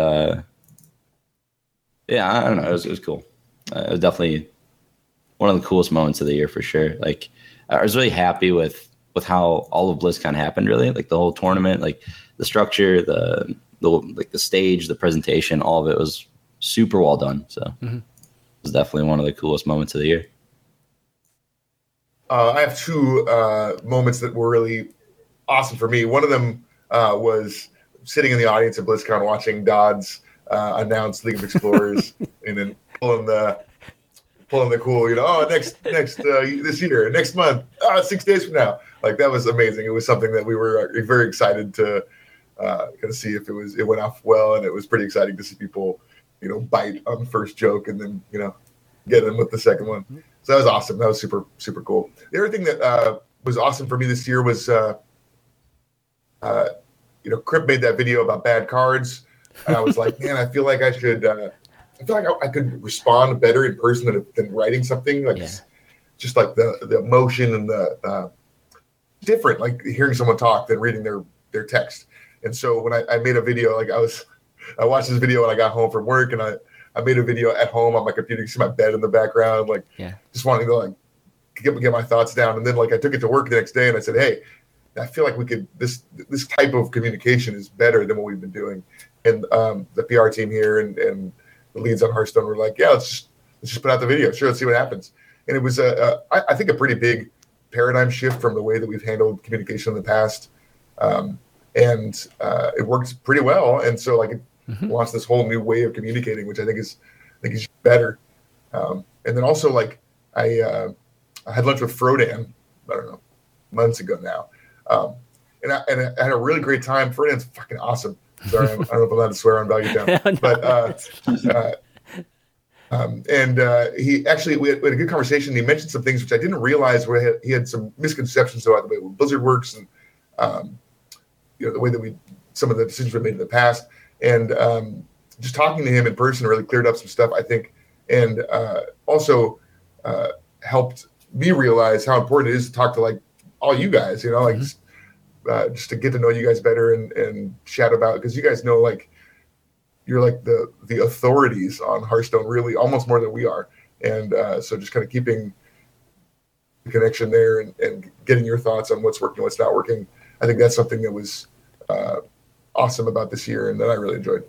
I don't know. It was cool. It was definitely one of the coolest moments of the year for sure. Like I was really happy with how all of BlizzCon happened. Really, like the whole tournament, like the structure, the stage, the presentation, all of it was super well done. So it was definitely one of the coolest moments of the year. I have two moments that were really awesome for me. One of them was sitting in the audience at BlizzCon watching Dodds announce League of Explorers and then pulling the cool, next this year, next month, 6 days from now. Like that was amazing. It was something that we were very excited to kind of see if it went off well, and it was pretty exciting to see people, bite on the first joke and then get them with the second one. So that was awesome. That was super super cool. The other thing that was awesome for me this year was Crip made that video about bad cards. And I was like, man, I feel like I should. I feel like I could respond better in person than writing something. Like just like the emotion and the different, like hearing someone talk than reading their text. And so when I made a video, like I watched this video when I got home from work, and I made a video at home on my computer. You see my bed in the background, like just wanting to like get my thoughts down. And then like I took it to work the next day, and I said, hey, I feel like we could this type of communication is better than what we've been doing. And the PR team here and the leads on Hearthstone were like, let's just put out the video. Sure, let's see what happens. And it was I think a pretty big paradigm shift from the way that we've handled communication in the past. And it worked pretty well. And so like it launched this whole new way of communicating, which I think is better. And then also like I had lunch with Frodan, I don't know, months ago now. And I had a really great time. Frodan's fucking awesome. Sorry, I don't know if I'm allowed to swear on Value Town. No. But he actually, we had a good conversation. He mentioned some things which I didn't realize where he had some misconceptions about the way Blizzard works and the way that some of the decisions we made in the past. And just talking to him in person really cleared up some stuff, I think, and also helped me realize how important it is to talk to like all you guys, like just to get to know you guys better and chat about, because you guys know, like, you're like the authorities on Hearthstone, really almost more than we are. And so just kind of keeping the connection there and getting your thoughts on what's working, what's not working. I think that's something that was awesome about this year and that I really enjoyed.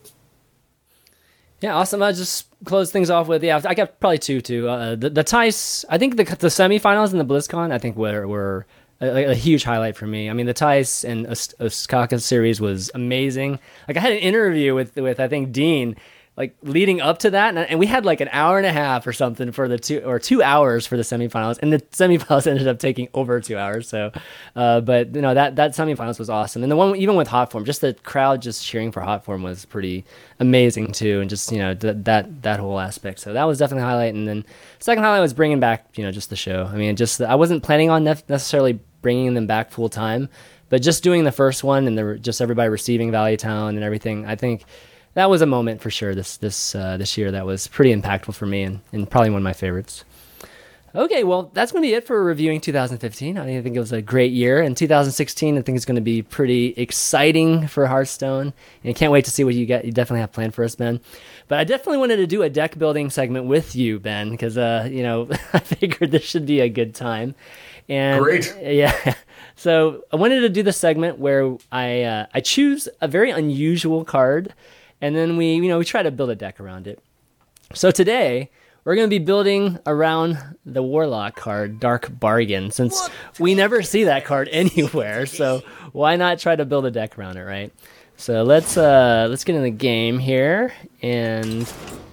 Yeah, awesome. I'll just close things off with, I got probably two too. The TICE, I think the semifinals and the BlizzCon, I think were a huge highlight for me. I mean, the TICE and Osaka series was amazing. Like, I had an interview with I think Dean, like leading up to that, and we had like an hour and a half or something for the 2 hours for the semifinals, and the semifinals ended up taking over 2 hours. So, but that semifinals was awesome, and the one even with Hotform, just the crowd just cheering for Hotform was pretty amazing too, and just that whole aspect. So that was definitely a highlight. And then second highlight was bringing back just the show. I mean, just I wasn't planning on necessarily bringing them back full time, but just doing the first one and just everybody receiving Value Town and everything, I think that was a moment for sure this year that was pretty impactful for me and probably one of my favorites. Okay, well, that's going to be it for reviewing 2015. I think it was a great year. And 2016, I think it's going to be pretty exciting for Hearthstone. And I can't wait to see what you definitely have planned for us, Ben. But I definitely wanted to do a deck building segment with you, Ben, because I figured this should be a good time. And great. Yeah. So I wanted to do the segment where I choose a very unusual card, and then we try to build a deck around it. So today we're going to be building around the Warlock card, Dark Bargain, since we never see that card anywhere. So why not try to build a deck around it, right? So let's get in the game here and.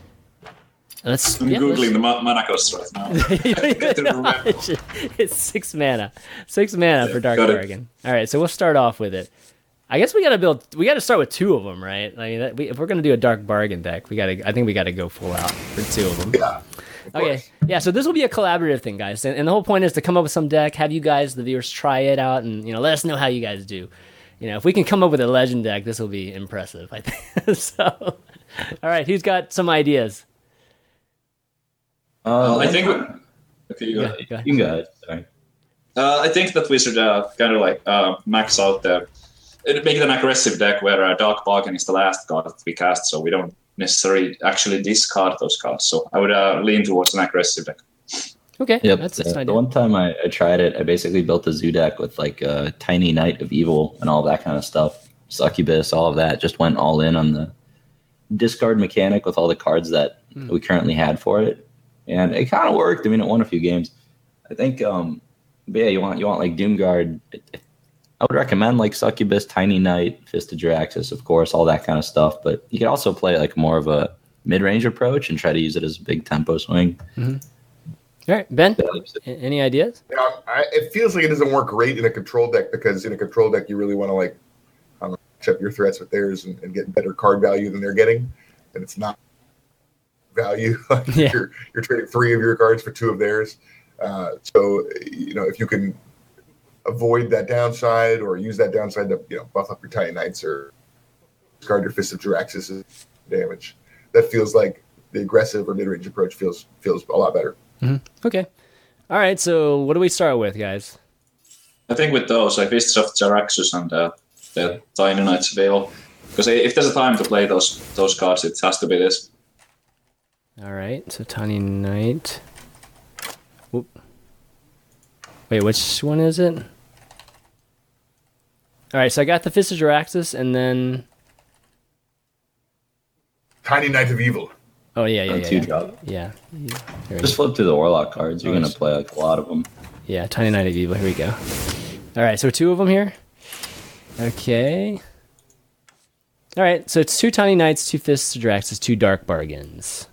I'm Googling the mana cost right now. It's 6 mana. 6 mana for Dark Bargain. All right, so we'll start off with it. I guess we got to start with 2 of them, right? I mean, if we're going to do a Dark Bargain deck, I think we got to go full out for 2 of them. Yeah. Okay. Yeah, so this will be a collaborative thing, guys. And the whole point is to come up with some deck, have you guys, the viewers, try it out, and let us know how you guys do. If we can come up with a legend deck, this will be impressive, I think. So, all right, who's got some ideas? I think. Okay, you can go ahead. Sorry. I think that we should kind of like max out make it an aggressive deck where Dark Bargain is the last card that we cast, so we don't necessarily actually discard those cards. So I would lean towards an aggressive deck. Okay. Yep. That's the one time I tried it, I basically built a zoo deck with like a tiny Knight of Evil and all that kind of stuff. Succubus, all of that. Just went all in on the discard mechanic with all the cards that we currently had for it. And it kind of worked. I mean, it won a few games. I think, but yeah, you want like Doomguard. I would recommend like Succubus, Tiny Knight, Fist of Jaraxxus, of course, all that kind of stuff. But you could also play like more of a mid-range approach and try to use it as a big tempo swing. Mm-hmm. All right, Ben, any ideas? Yeah, it feels like it doesn't work great in a control deck, because in a control deck you really want to like match up your threats with theirs and get better card value than they're getting, and it's not value. You're trading 3 of your cards for 2 of theirs. So if you can avoid that downside or use that downside to buff up your Tiny Knights or discard your Fist of Jaraxxus damage, that feels like the aggressive or mid-range approach feels a lot better. Mm-hmm. Okay. All right. So what do we start with, guys? I think with those, like Fist of Jaraxxus and the Tiny Knights available, because if there's a time to play those cards, it has to be this. All right, so Tiny Knight. Whoop. Wait, which one is it? All right, so I got the Fist of Jaraxxus, and then Tiny Knight of Evil. Oh yeah. Yeah. Yeah. Just flip through the Warlock cards. You're gonna play like a lot of them. Yeah, Tiny Knight of Evil. Here we go. All right, so 2 of them here. Okay. All right, so it's 2 Tiny Knights, 2 Fists of Draxus, 2 Dark Bargains.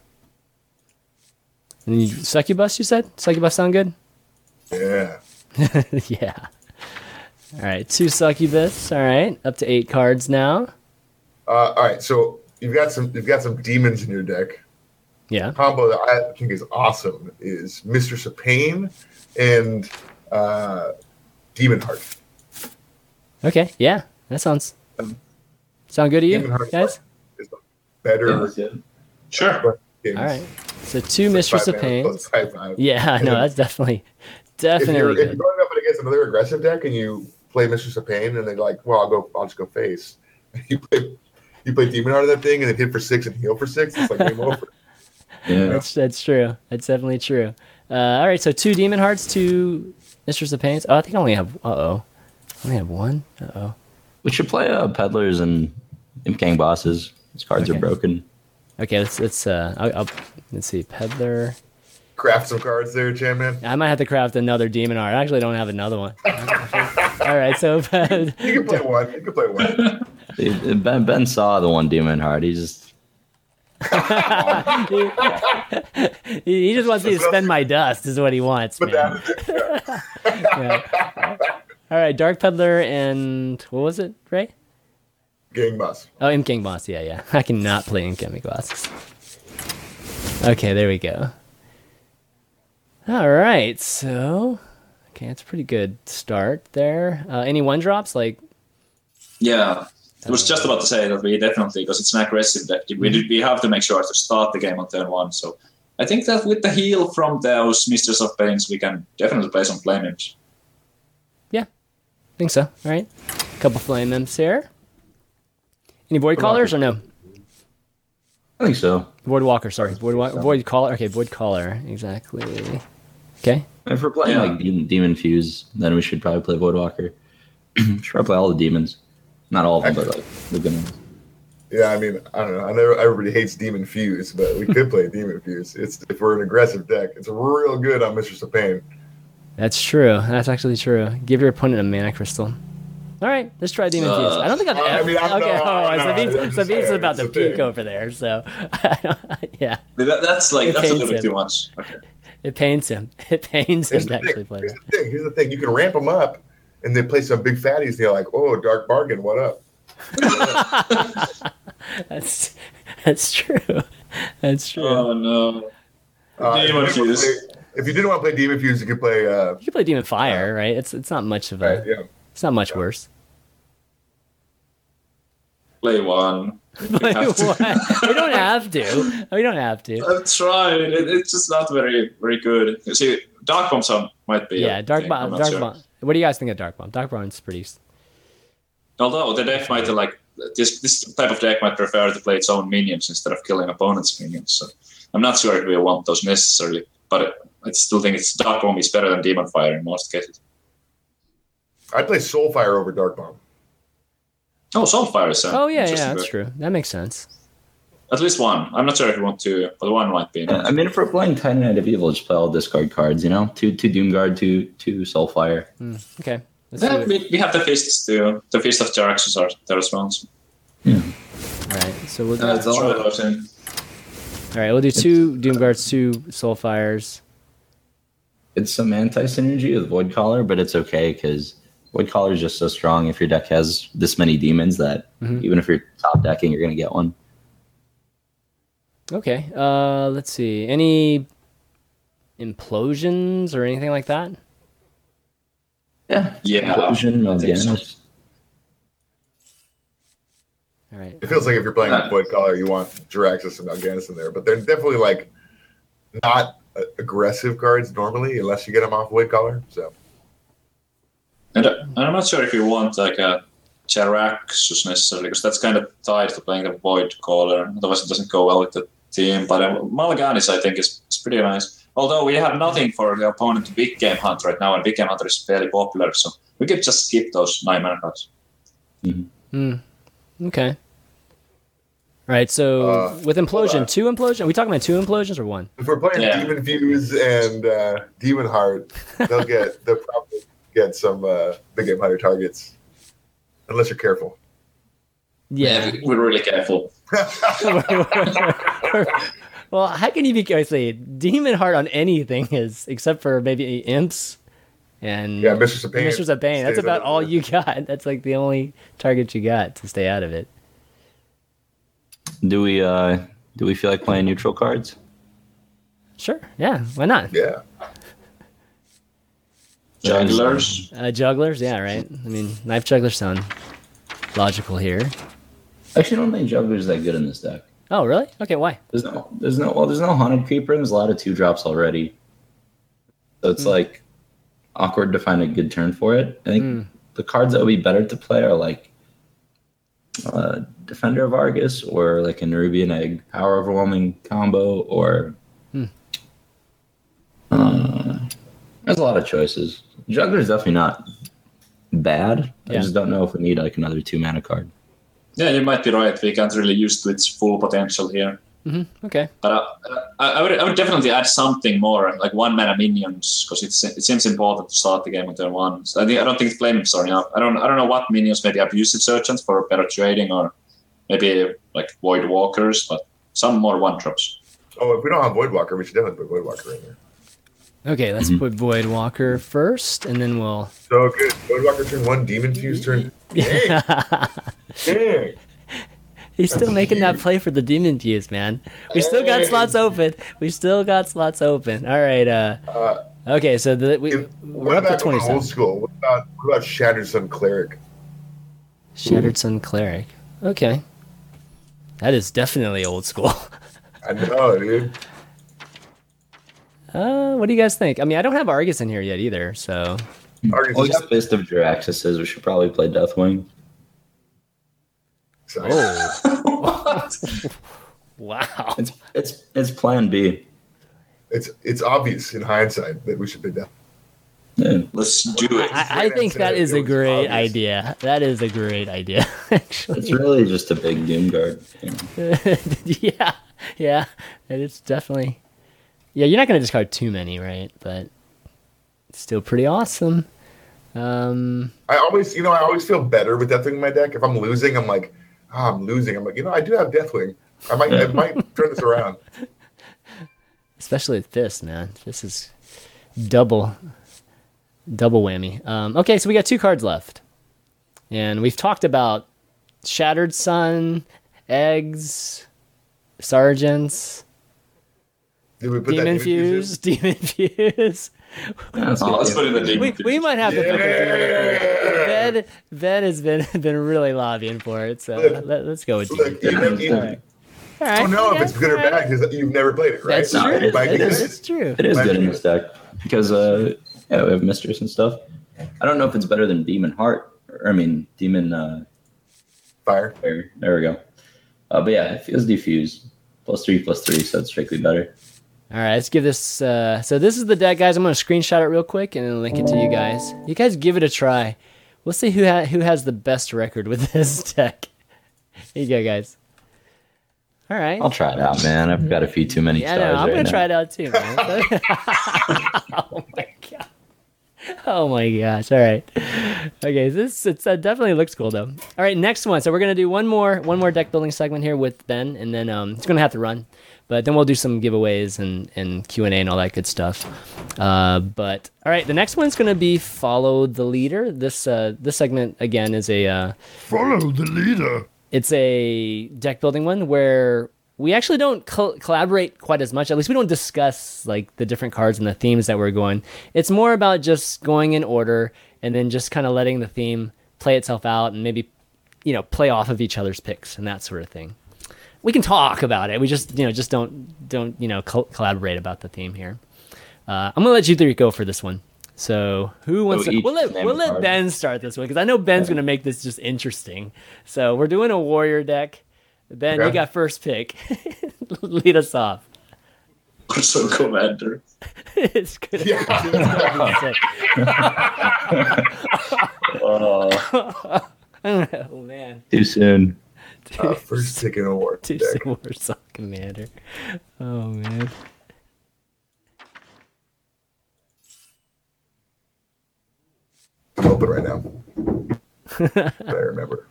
And Succubus, you said? Succubus sound good? Yeah. Yeah. All right, 2 Succubus. All right, up to 8 cards now. All right, so you've got some demons in your deck. Yeah. Combo that I think is awesome is Mistress of Pain and Demon Heart. Okay, yeah, that sound good to you, Demon Heart guys? is the better. Sure. Games. All right, so 2 Mistress of Pain. Yeah, no, that's definitely If you're good. going up against another aggressive deck and you play Mistress of Pain and they're like, well, I'll just go face. You play Demon Heart of that thing and then hit for 6 and heal for 6. It's like game over. Yeah. That's true. That's definitely true. All right, so 2 Demon Hearts, 2 Mistress of Pains. Oh, I think I only have. I only have 1. We should play Peddlers and Imp Gang Bosses. These cards are broken. Okay, let's see, Peddler. Craft some cards there, Champion. I might have to craft another Demon Heart. I actually don't have another one. All right, so You can play one. You can play one. Ben saw the one Demon Heart. He just he just wants me to spend my dust. Is what he wants, But man. that All right, Dark Peddler and what was it, Ray? Gang Boss. Oh, Imp Gang Boss. Yeah. I cannot play Imp Gang Bosses. Okay, there we go. All right, so that's a pretty good start there. Any 1-drops like? Yeah. I was just about to say that we definitely, because it's an aggressive deck, we have to make sure to start the game on turn 1. So I think that with the heal from those Mistress of Pains, we can definitely play some Flame Imps. Yeah, I think so. All right, a couple Flame Imps here. Any Void Callers or no? I think so. Void Walker, sorry. Void Caller. Okay, Void Caller. Exactly. Okay. If we're playing like Demon Fuse, then we should probably play Voidwalker. Should probably play all the demons. Not all of them, but like the good ones. Yeah, I mean, I don't know. I know everybody hates Demon Fuse, but we could play Demon Fuse. If we're an aggressive deck, it's real good on Mistress of Pain. That's true. That's actually true. Give your opponent a mana crystal. All right, let's try Demon Fuse. I don't think I've ever. I mean, I don't know. Sabin's about to It's a peek thing. over there, so yeah. That's a little pains bit him. too much. Okay. It pains him. It pains him Here's to the actually thing. play Here's that. the thing. Here's the thing. You can ramp them up, and they play some big fatties. And they're like, "Oh, Dark Bargain, what up?" That's true. That's true. Oh, no. Demon Fuse. If you didn't want to play Demon Fuse, you could play. You can play Demon Fire, right? It's not much of a. Right, yeah. It's not much worse. Play one. What? We don't have to. We don't have to. I've tried. It's just not very, very good. You see, Dark Bomb might be. Yeah, Dark Bomb. Bomb. Dark Bomb. What do you guys think of Dark Bomb? Dark Bomb's pretty. Although the deck might like this type of deck might prefer to play its own minions instead of killing opponents' minions. So I'm not sure if we want those necessarily, but I still think it's Dark Bomb is better than Demon Fire in most cases. I'd play Soulfire over Dark Bomb. Oh, Soulfire is. Oh yeah, interesting that's pick. true. That makes sense. At least one. I'm not sure if you want to, but one might be. I mean, if we're playing Tiny Knight of Evil, just play all discard cards. You know, two Doomguard, two Soulfire. Okay. Let's Yeah, do it. we have the fists too. The Fist of Jaraxxus are there as well. So. Yeah. All right. So we'll do. That's all I was in. All right. We'll do 2 Doomguards, 2 Soulfires. It's some anti-synergy with Void Collar, but it's okay because Void Collar is just so strong if your deck has this many demons that even if you're top decking, you're going to get one. Okay. Let's see. Any implosions or anything like that? Yeah. Yeah, Implosion, I think so. Mal'Ganis. All right. It feels like if you're playing with Void Collar, you want Jiraxxus and Mal'Ganis in there, but they're definitely like not aggressive cards normally, unless you get them off Void Collar. So And I'm not sure if you want like a Jaraxxus necessarily, because that's kind of tied to playing the Void Caller. Otherwise, it doesn't go well with the team. But Mal'Ganis, I think, is pretty nice. Although we have nothing for the opponent to Big Game Hunt right now, and Big Game Hunter is fairly popular, so we could just skip those 9 mana cards. Okay. Right. So with implosion, on. 2 implosion. Are we talking about 2 implosions or 1? If we're playing Demon Fuse and Demon Heart, they'll probably get some big game hunter targets, unless you're careful. Yeah, we're really careful. Well, how can you be careful? Demon Heart on anything is, except for maybe imps and Mistress of Pain. Mistress of Pain. That's about all you got. That's like the only target you got to stay out of it. Do we feel like playing neutral cards? Sure. Yeah. Why not? Yeah. Jugglers. Jugglers. Yeah. Right. I mean, knife jugglers sound logical here. Actually, I don't think jugglers that good in this deck. Oh, really? Okay. Why? There's no haunted creeper, and there's a lot of 2-drops already. So it's like awkward to find a good turn for it. I think the cards that would be better to play are like Defender of Argus or like a Nerubian Egg Power Overwhelming combo, or there's a lot of choices. Juggler is definitely not bad. I just don't know if we need like another 2-mana card. Yeah, you might be right. We can't really use to its full potential here. Mm-hmm. Okay. But I would definitely add something more, like 1-mana minions, because it seems important to start the game on turn 1. So I don't think flames are enough. I don't know what minions, maybe abusive surgeons for better trading, or maybe like void walkers, but some more 1-drops. Oh, if we don't have Void Walker, we should definitely put Void Walker in there. Okay, let's put Void Walker first, and then we'll. So good. Void Walker turn 1, Demon Fuse turn. Dang. He's still making that play for the Demon Fuse, man. We still got slots open. All right. Okay, so we're up to 27. Old school. What about Shattered Sun Cleric? Shattered Sun Cleric. Okay. That is definitely old school. I know, dude. What do you guys think? I mean, I don't have Argus in here yet either, so. Argus We got Fist of Jiraxis. We should probably play Deathwing. Oh. Wow. It's plan B. It's obvious in hindsight that we should pick that. Yeah. Let's do it. I think that is a great idea. That is a great idea, actually. It's really just a big Doom guard. Yeah. It's definitely. Yeah, you're not going to discard too many, right? But it's still pretty awesome. I always feel better with Deathwing in my deck. If I'm losing, I'm like, I'm losing. I'm like, I do have Deathwing. I might turn this around. Especially with this, man. This is double whammy. Okay, so we got 2 cards left. And we've talked about Shattered Sun, Eggs, Sergeants, Demon Fuse. Let's put in the Demon Fuse. We might have to put the Ben has been really lobbying for it, so let's go with Demon Fuse. All right. I don't know if it's good or bad because you've never played it, right? That's true. It's true. It is good in this deck because we have Mistress and stuff. I don't know if it's better than Demon Heart. Demon Fire. There we go. But yeah, it feels diffuse. +3/+3, so it's strictly better. All right, let's give this. So this is the deck, guys. I'm going to screenshot it real quick and then link it to you guys. You guys give it a try. We'll see who has the best record with this deck. Here you go, guys. All right. I'll try it out, man. I've got a few too many stars. I'm right going to now. try it out too, man. Oh my god. Oh my gosh. All right. Okay, it definitely looks cool though. All right, next one. So we're going to do one more deck building segment here with Ben, and then it's going to have to run. But then we'll do some giveaways and Q&A and all that good stuff. But all right, the next one's going to be Follow the Leader. This segment again is a Follow the Leader. It's a deck building one where we actually don't collaborate quite as much. At least we don't discuss like the different cards and the themes that we're going. It's more about just going in order and then just kind of letting the theme play itself out and maybe play off of each other's picks and that sort of thing. We can talk about it. We just don't collaborate about the theme here. I'm gonna let you 3 go for this one. So who wants to? We'll let Ben start this one because I know Ben's gonna make this just interesting. So we're doing a warrior deck. Ben, you got first pick. Lead us off. Also Commander. It's good. Yeah. Oh Oh man. too soon. First taken award. Two Warsaw Commander. Oh man. I'm open right now. I remember.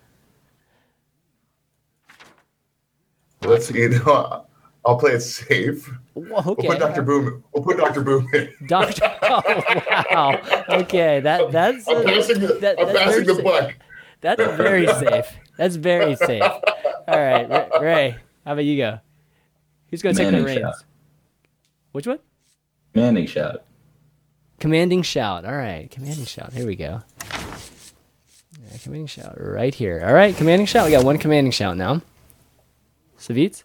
Let's see. I'll play it safe. Whoa, okay. We'll put Dr. Boom. We'll put Dr. Boom in. Doctor. Oh wow. Okay, that's I'm passing the buck. That's very safe. That's very safe. All right, Ray. How about you go? Who's going to take the reins? Shout. Which one? Commanding Shout. Commanding Shout. All right, Commanding Shout. Here we go. Yeah, Commanding Shout right here. All right, Commanding Shout. We got one Commanding Shout now. Savitz?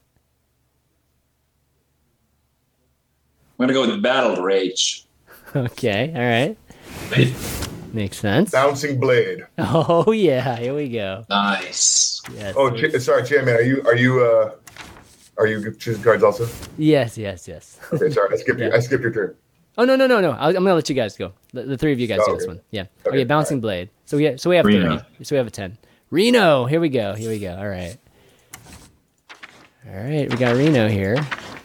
I'm going to go with Battle Rage. Okay, all right. Makes sense. Bouncing Blade. Oh yeah, here we go. Nice. Yes. Oh, sorry, Chan, man. Are you choosing cards also? Yes. Okay, sorry. I skipped your turn. Oh no! I'm gonna let you guys go. The three of you guys do this one. Yeah. Okay, Bouncing Blade. So we have Reno. 30. So we have a 10. Reno. Here we go. All right. We got Reno here.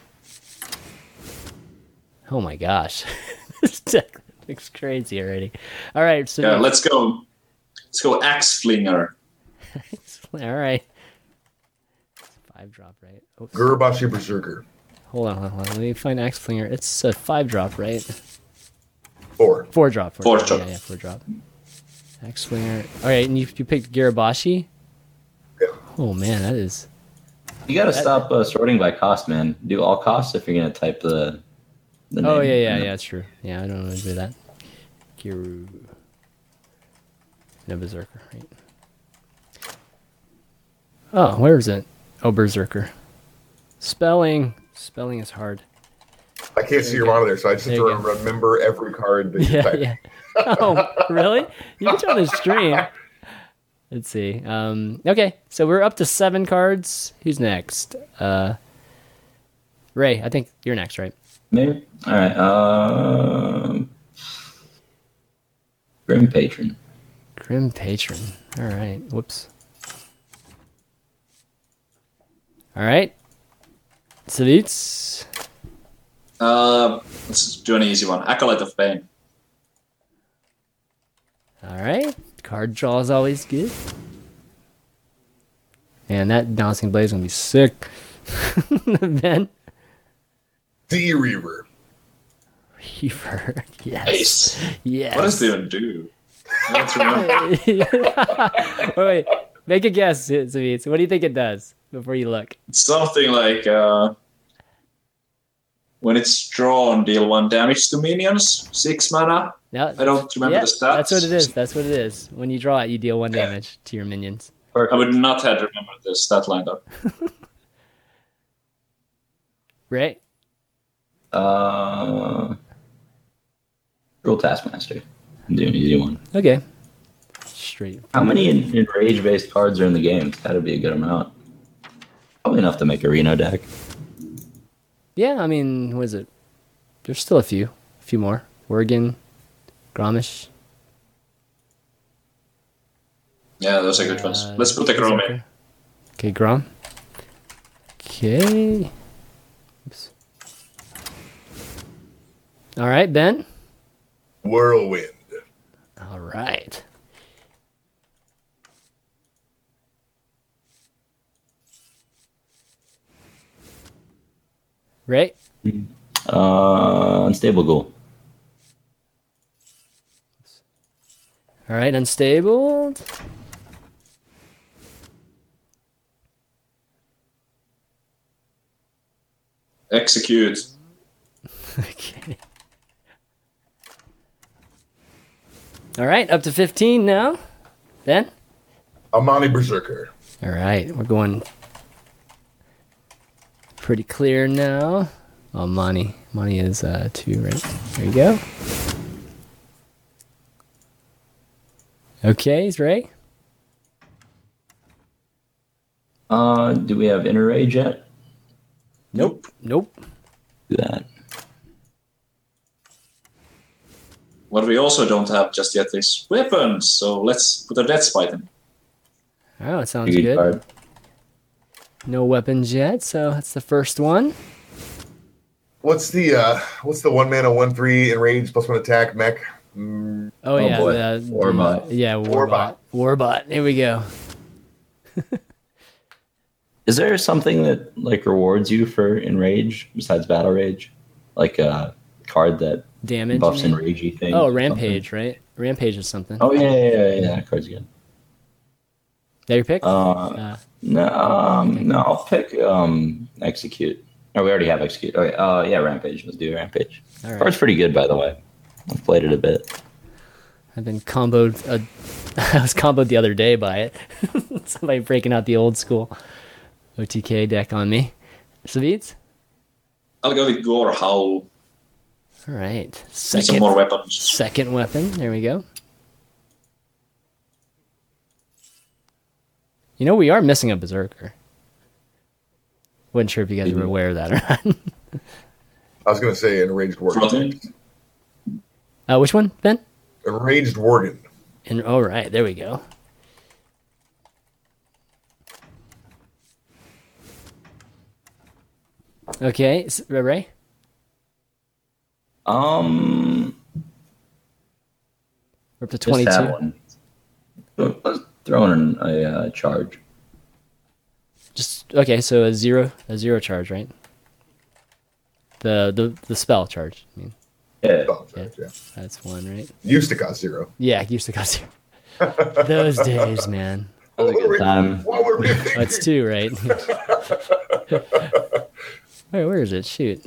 Oh my gosh, this deck looks crazy already. All right, so yeah, let's go. Let's go Axe Flinger. All right. 5-drop, right? Oh, Gurubashi Berserker. hold on. Let me find Axe Flinger. It's a 5-drop, right? 4. 4-drop. 4-drop. Yeah, 4-drop. Axe Flinger. All right, and you picked Girabashi? Yeah. Oh man, that is. You gotta stop sorting by cost, man. Do all costs if you're gonna type the name. Oh yeah, that's true. Yeah, I don't want to do that. Giru. No, Berserker, right? Oh, where is it? Oh, Berserker. Spelling is hard. I can't see your monitor, so I just have to There you go. remember every card that you type. Yeah. Oh, really? You can try to stream. Let's see. Okay, so we're up to 7 cards. Who's next? Ray, I think you're next, right? Maybe. All right. Grim Patron. Grim Patron. All right. Whoops. All right. Savitz. Let's do an easy one. Acolyte of Pain. All right. Card draw is always good. And that Bouncing Blade is going to be sick. Ben. D Reaver. Reaver. Yes. Nice. Yes. What does it even do? I don't remember. Wait. Make a guess, Savitz. What do you think it does before you look? It's something like when it's drawn, deal 1 damage to minions, 6 mana. No, I don't remember the stats. That's what it is. When you draw it, you deal 1 damage to your minions. I would not have remembered the stat lineup. Right? Rule Taskmaster. Do an easy one. Okay. Straight. How many enrage-based cards are in the game? That'd be a good amount. Probably enough to make a Reno deck. Yeah, I mean, what is it? There's still a few more. Worgen, Gromish. Yeah, those are good ones. Let's put the Grom in. Okay, Grom. Okay. Oops. All right, Ben. Whirlwind. All right. Ray. Unstable Ghoul. All right, unstable. Execute. Okay. All right, up to 15 now. Ben? Amani Berserker. All right, we're going pretty clear now. Oh, Monty is 2, right? There you go. Okay, he's Ray. Do we have Inner Rage yet? Nope. Do that. What we also don't have just yet is weapons, so let's put a Death Spite in. Oh, it sounds Good good. card. No weapons yet, so that's the first one. What's the 1 mana 1/3 enraged +1 attack mech? Oh yeah, boy. the- Warbot. Yeah, Warbot. Warbot. Here we go. Is there something that like rewards you for enrage besides battle rage, like a card that Damage. buffs you mean? enragey things? Oh, or Rampage, right? Rampage is something. something? Oh yeah, that card's good. That your pick? No, I'll pick execute. Oh, we already have execute. Okay, yeah, rampage. Let's do rampage. All right. Card's pretty good, by the way. I've played it a bit. I've been comboed. I was comboed the other day by it. Somebody breaking out the old school OTK deck on me. Savitz? I'll go with Gore Howl. All right. Need some Second, more weapons. second weapon. There we go. You know, we are missing a Berserker. Wasn't sure if you guys were aware of that or not. I was going to say enraged worgen. Protein? Which one, Ben? Enraged worgen. And all right, there we go. Okay, Ray. Um, We're up to just have 22. one. Let's throw in a charge. Just okay, so a zero charge, right? The spell charge. I mean, Yeah. Oh, sorry, yeah. that's one, right? Used to cost 0. Yeah, used to cost zero. Those days, man. That was a good time. What were we Oh, thinking? it's two, right? Wait, where is it? Shoot.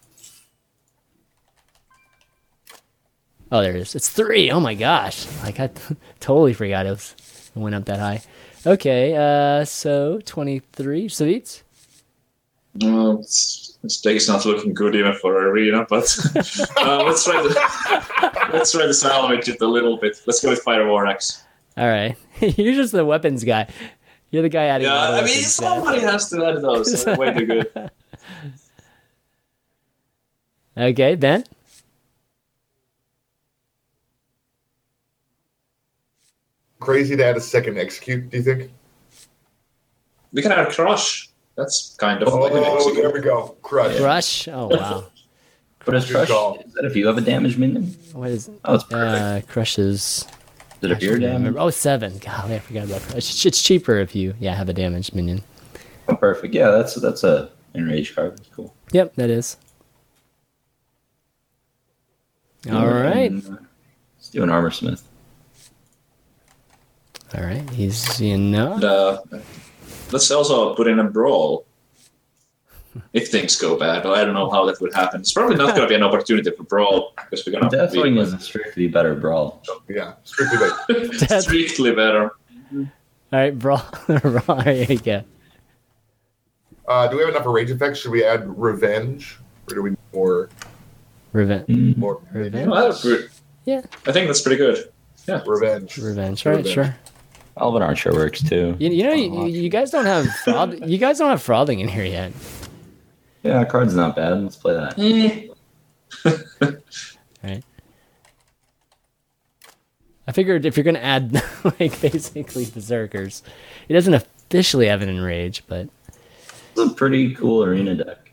Oh, there it is. It's 3. Oh my gosh! Like I totally forgot it went up that high. Okay, so 23. Savitz? This deck is not looking good even for arena, but let's try to salvage it a little bit. Let's go with Fire Vortex. All right, you're just the weapons guy. You're the guy adding. Yeah, all the I mean weapons, somebody has to add those. So way too good. Okay, Ben. Crazy to add a second execute, do you think? We can add Crush. That's kind of like an Oh, execute. there we go. Crush. Rush. Oh wow. But it's Good crush. call. Is that if you have a damage minion? What is? Oh, it's perfect. Crushes. Is it if you're damage? Remember. Oh, 7. Golly, I forgot about Crush. It's cheaper if you have a damage minion. Oh, perfect. Yeah, that's a enraged card. That's cool. Yep, that is. All right. Let's do an armor smith. All right. Easy enough. And, let's also put in a brawl. If things go bad, but I don't know how that would happen. It's probably not going to be an opportunity for brawl because we're going to Deathwing is a strictly better brawl. Yeah, strictly like strictly better. All right, brawl. There you go. do we have enough rage effects? Should we add revenge? Or do we need more Revenge. more Revenge. Well, that's good. Yeah. I think that's pretty good. Yeah. revenge? Revenge. All right, Revenge. sure. Elven Archer works too. You know, you guys don't have you guys don't have frothing in here yet. Yeah, card's not bad. Let's play that. Right. I figured if you're gonna add like basically berserkers, it doesn't officially have an enrage, but It's a pretty cool arena deck.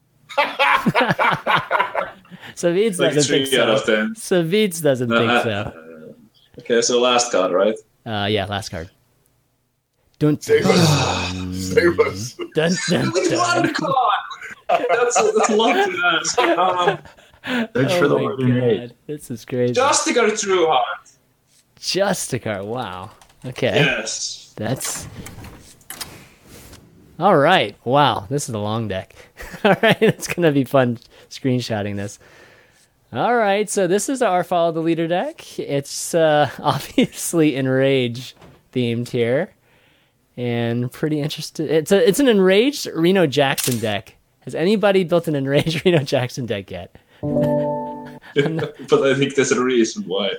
Savitz Like doesn't think 3 out so. of 10. Savitz doesn't think so. Okay, so last card, right? Yeah, last card. Don't Save us. Save us. dun, dun, With dun. one card! That's a lot to ask. Search for the my word enraged. God, this is crazy. Justicar True Heart. Justicar. Wow. Okay. Yes. That's all right. Wow, this is a long deck. All right, it's gonna be fun screenshotting this. All right, so this is our Follow the Leader deck. It's obviously Enrage themed here, and pretty interested. It's an Enraged Reno Jackson deck. Has anybody built an Enraged Reno Jackson deck yet? But I think there's a reason why.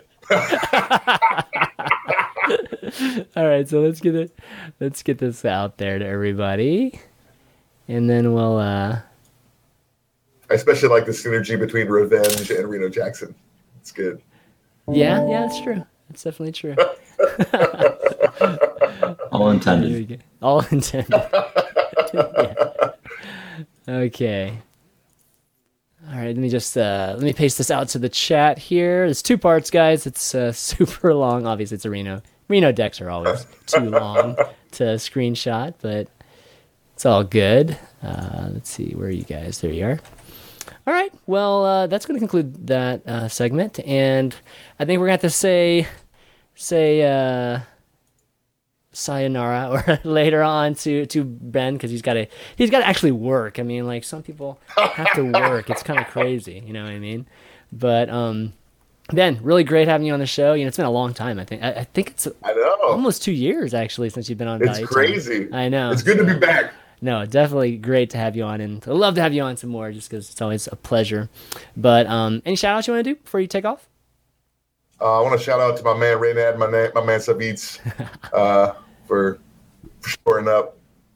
All right, so let's get this out there to everybody, and then we'll. I especially like the synergy between Revenge and Reno Jackson. It's good. Yeah, that's true. That's definitely true. All There intended. we go. All intended. Yeah. Okay. All right, let me paste this out to the chat here. There's 2 parts, guys. It's super long. Obviously, it's a Reno. Reno decks are always too long to screenshot, but it's all good. Let's see, where are you guys? There you are. All right, well, that's going to conclude that segment, and I think we're going to have to say sayonara or later on to Ben, because he's got to actually work. I mean, like, some people have to work. It's kind of crazy, you know what I mean? But Ben, really great having you on the show. You know, it's been a long time. I think it's almost 2 years actually since you've been on. It's crazy. I know. It's good to be back. No, definitely great to have you on, and I'd love to have you on some more, just because it's always a pleasure. But any shout outs you want to do before you take off? I want to shout out to my man Reynad, my man Sabitz, for shoring up.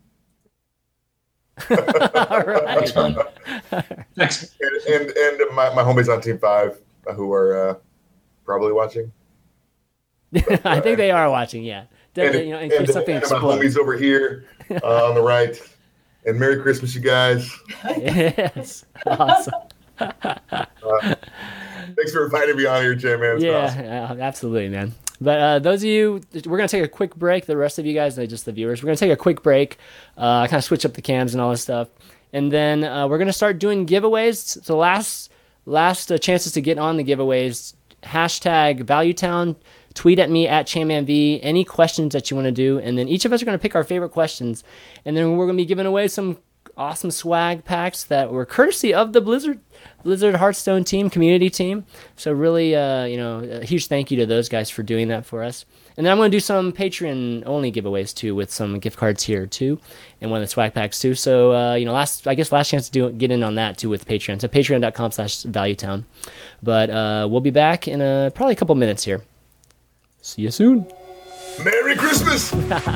All right. Thanks. And my homies on Team 5 who are probably watching. I think they are watching. Yeah, definitely. And, in case something my explodes. homies over here on the right. And Merry Christmas, you guys. Yes, awesome. Thanks for inviting me on here, Jay, man. It's awesome. Absolutely, man. But those of you, we're going to take a quick break. The rest of you guys, just the viewers, we're going to take a quick break, kind of switch up the cams and all this stuff. And then we're going to start doing giveaways. So last chances to get on the giveaways, hashtag ValueTown, tweet at me at ChanmanV, any questions that you want to do. And then each of us are going to pick our favorite questions. And then we're going to be giving away some awesome swag packs that were courtesy of the Blizzard Hearthstone team, community team. So really, a huge thank you to those guys for doing that for us. And then I'm going to do some Patreon only giveaways too, with some gift cards here too, and one of the swag packs too. So last chance to get in on that too with Patreon. So patreon.com/ValueTown. But we'll be back in probably a couple minutes here. See you soon. Merry Christmas.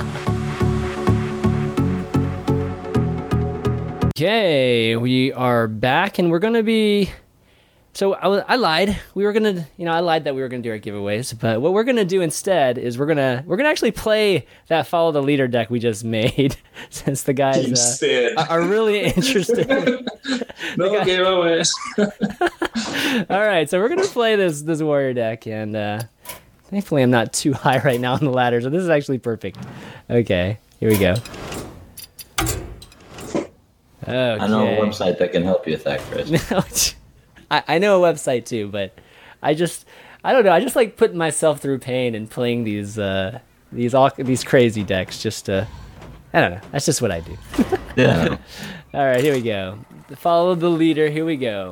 Okay, we are back, and we're gonna be. So I lied. I lied that we were gonna do our giveaways, but what we're gonna do instead is we're gonna actually play that Follow the Leader deck we just made, since the guys are really interested. No giveaways. All right, so we're gonna play this warrior deck, and thankfully I'm not too high right now on the ladder, so this is actually perfect. Okay, here we go. Okay. I know a website that can help you with that, Chris. I know a website too, but I don't know. I just like putting myself through pain and playing these crazy decks. I don't know. That's just what I do. Yeah. All right, here we go. Follow the Leader. Here we go.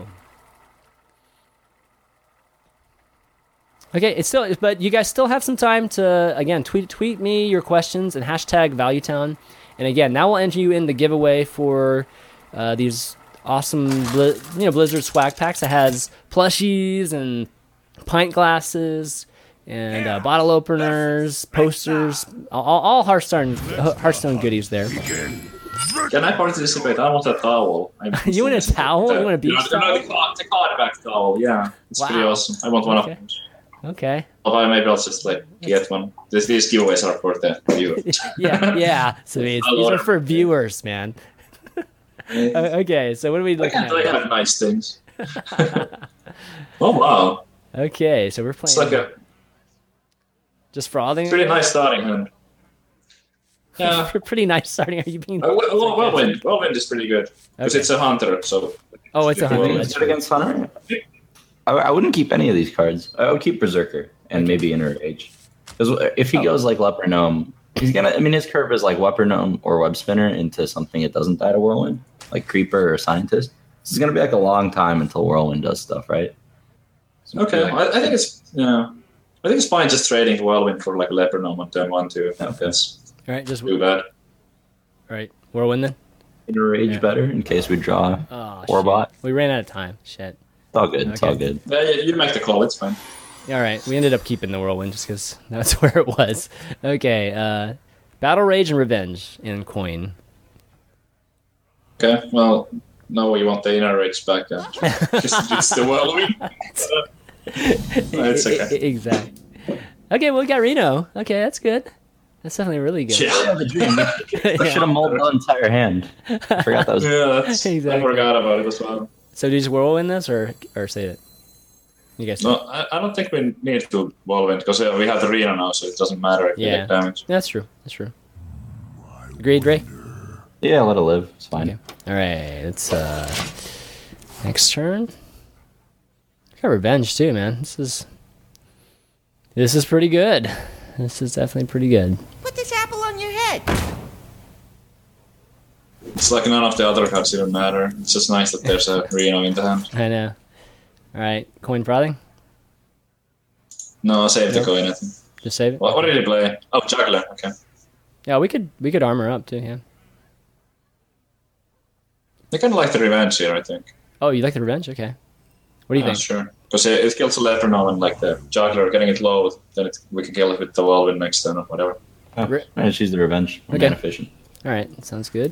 Okay, but you guys still have some time to again tweet me your questions and hashtag ValueTown. And again, that will enter you in the giveaway for these awesome Blizzard swag packs that has plushies and pint glasses and bottle openers, posters, all Hearthstone goodies there. Can I participate? I want a towel. You want a towel? You want a beach towel? The cardback towel, yeah. It's pretty awesome. I want one of them. Okay. Although maybe I'll just get one. These giveaways are for the viewers. yeah. So these are for viewers, man. Okay, so what are we looking at? They have nice things. Oh wow. Okay, so we're playing. It's like just frothing. Pretty nice starting hand. Yeah. Pretty nice starting. Are you being? Whirlwind is pretty good because it's a hunter. So. Oh, it's a hunter. Is it against hunter? I wouldn't keep any of these cards. I would keep Berserker and maybe Inner Rage. Because if he goes like Leper Gnome, he's gonna. I mean, his curve is like Leper Gnome or Web Spinner into something that doesn't die to Whirlwind, like Creeper or Scientist. This is gonna be like a long time until Whirlwind does stuff, right? So okay, I think it's I think it's fine just trading Whirlwind for like Leper Gnome on turn 1 too. Okay. That's all right. Just too bad. All right, Whirlwind then. Inner Rage better in case we draw Orbot. We ran out of time. Shit. It's all good. Okay. It's all good. Yeah, you make the call. It's fine. All right. We ended up keeping the Whirlwind just because that's where it was. Okay. Battle Rage and Revenge in coin. Okay. Well, now you want the Inner Rage back. It's the Whirlwind. It's okay. Exactly. Okay. Well, we got Reno. Okay, that's good. That's definitely really good. Yeah. the dream. I should have molded the entire hand. I forgot that was. Yeah, that's, Exactly. I forgot about it as well. So do you just whirlwind this or save it? You guys. No, I don't think we need to whirlwind because we have the Reno now, so it doesn't matter if we take damage. That's true. That's true. Agreed, Ray? Yeah, let it live. It's fine. Okay. All right. It's next turn. I got revenge too, man. This is pretty good. This is definitely pretty good. Put this apple on your head. It's like none of the other cards even matter. It's just nice that there's a Reno in the hand. I know. All right, coin frothing. No, save the coin, I think. Just save it. What did he play? Oh, juggler. Okay. Yeah, we could armor up too. Yeah. I kind of like the revenge here, I think. Oh, you like the revenge? Okay. What do you think? Sure. Because it kills the letter now, and like the juggler getting it low, then we can kill it with the whirlwind next turn or whatever. Oh, and she's the revenge. More Okay. efficient. All right, sounds good.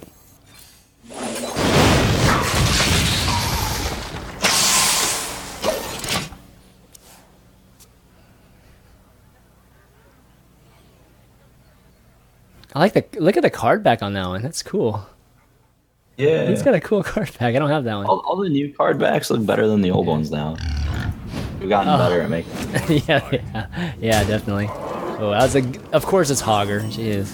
I like the look at the card back on that one. That's cool. Yeah. He's got a cool card back. I don't have that one. All the new card backs look better than the old ones now. We've gotten better at making. yeah, definitely. Oh, that was of course it's Hogger. Jeez.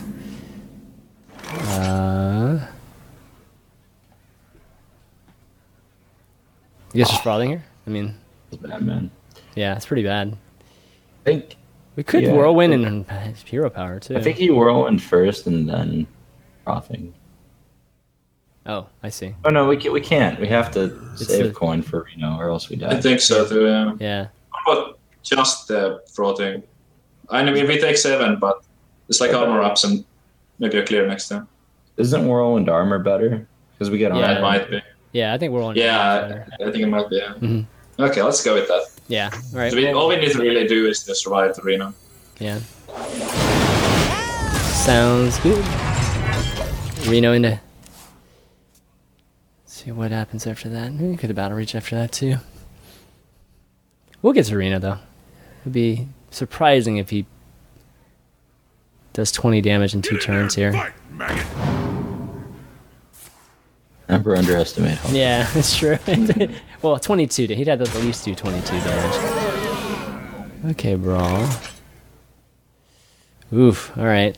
You guys just frothing here? I mean, It's bad, man. yeah, it's pretty bad. I think We could Yeah. whirlwind and hero power too. I think you whirlwind first and then frothing. Oh, I see. Oh no, we can't. We have to save the- coin for Reno, or else we die. I think so too, yeah. Yeah. What about just the frothing? I mean, we take 7, but it's like armor ups and maybe a clear next time. Isn't whirlwind armor better? Because we get Yeah. It armor. might be. Yeah, I think whirlwind. Yeah, I think it might be, yeah. Mhm. Okay, let's go with that. Yeah. All right. So all we need to really do is to survive the Reno. Yeah. Sounds good. Reno into. See what happens after that. We could have battle reach after that too. We'll get to Reno though. It'd be surprising if he does 20 damage in 2 turns here. Never underestimate. Hope. Yeah, that's true. Well, 22. He'd have to at least do 22 damage. Okay, Brawl. Oof. All right.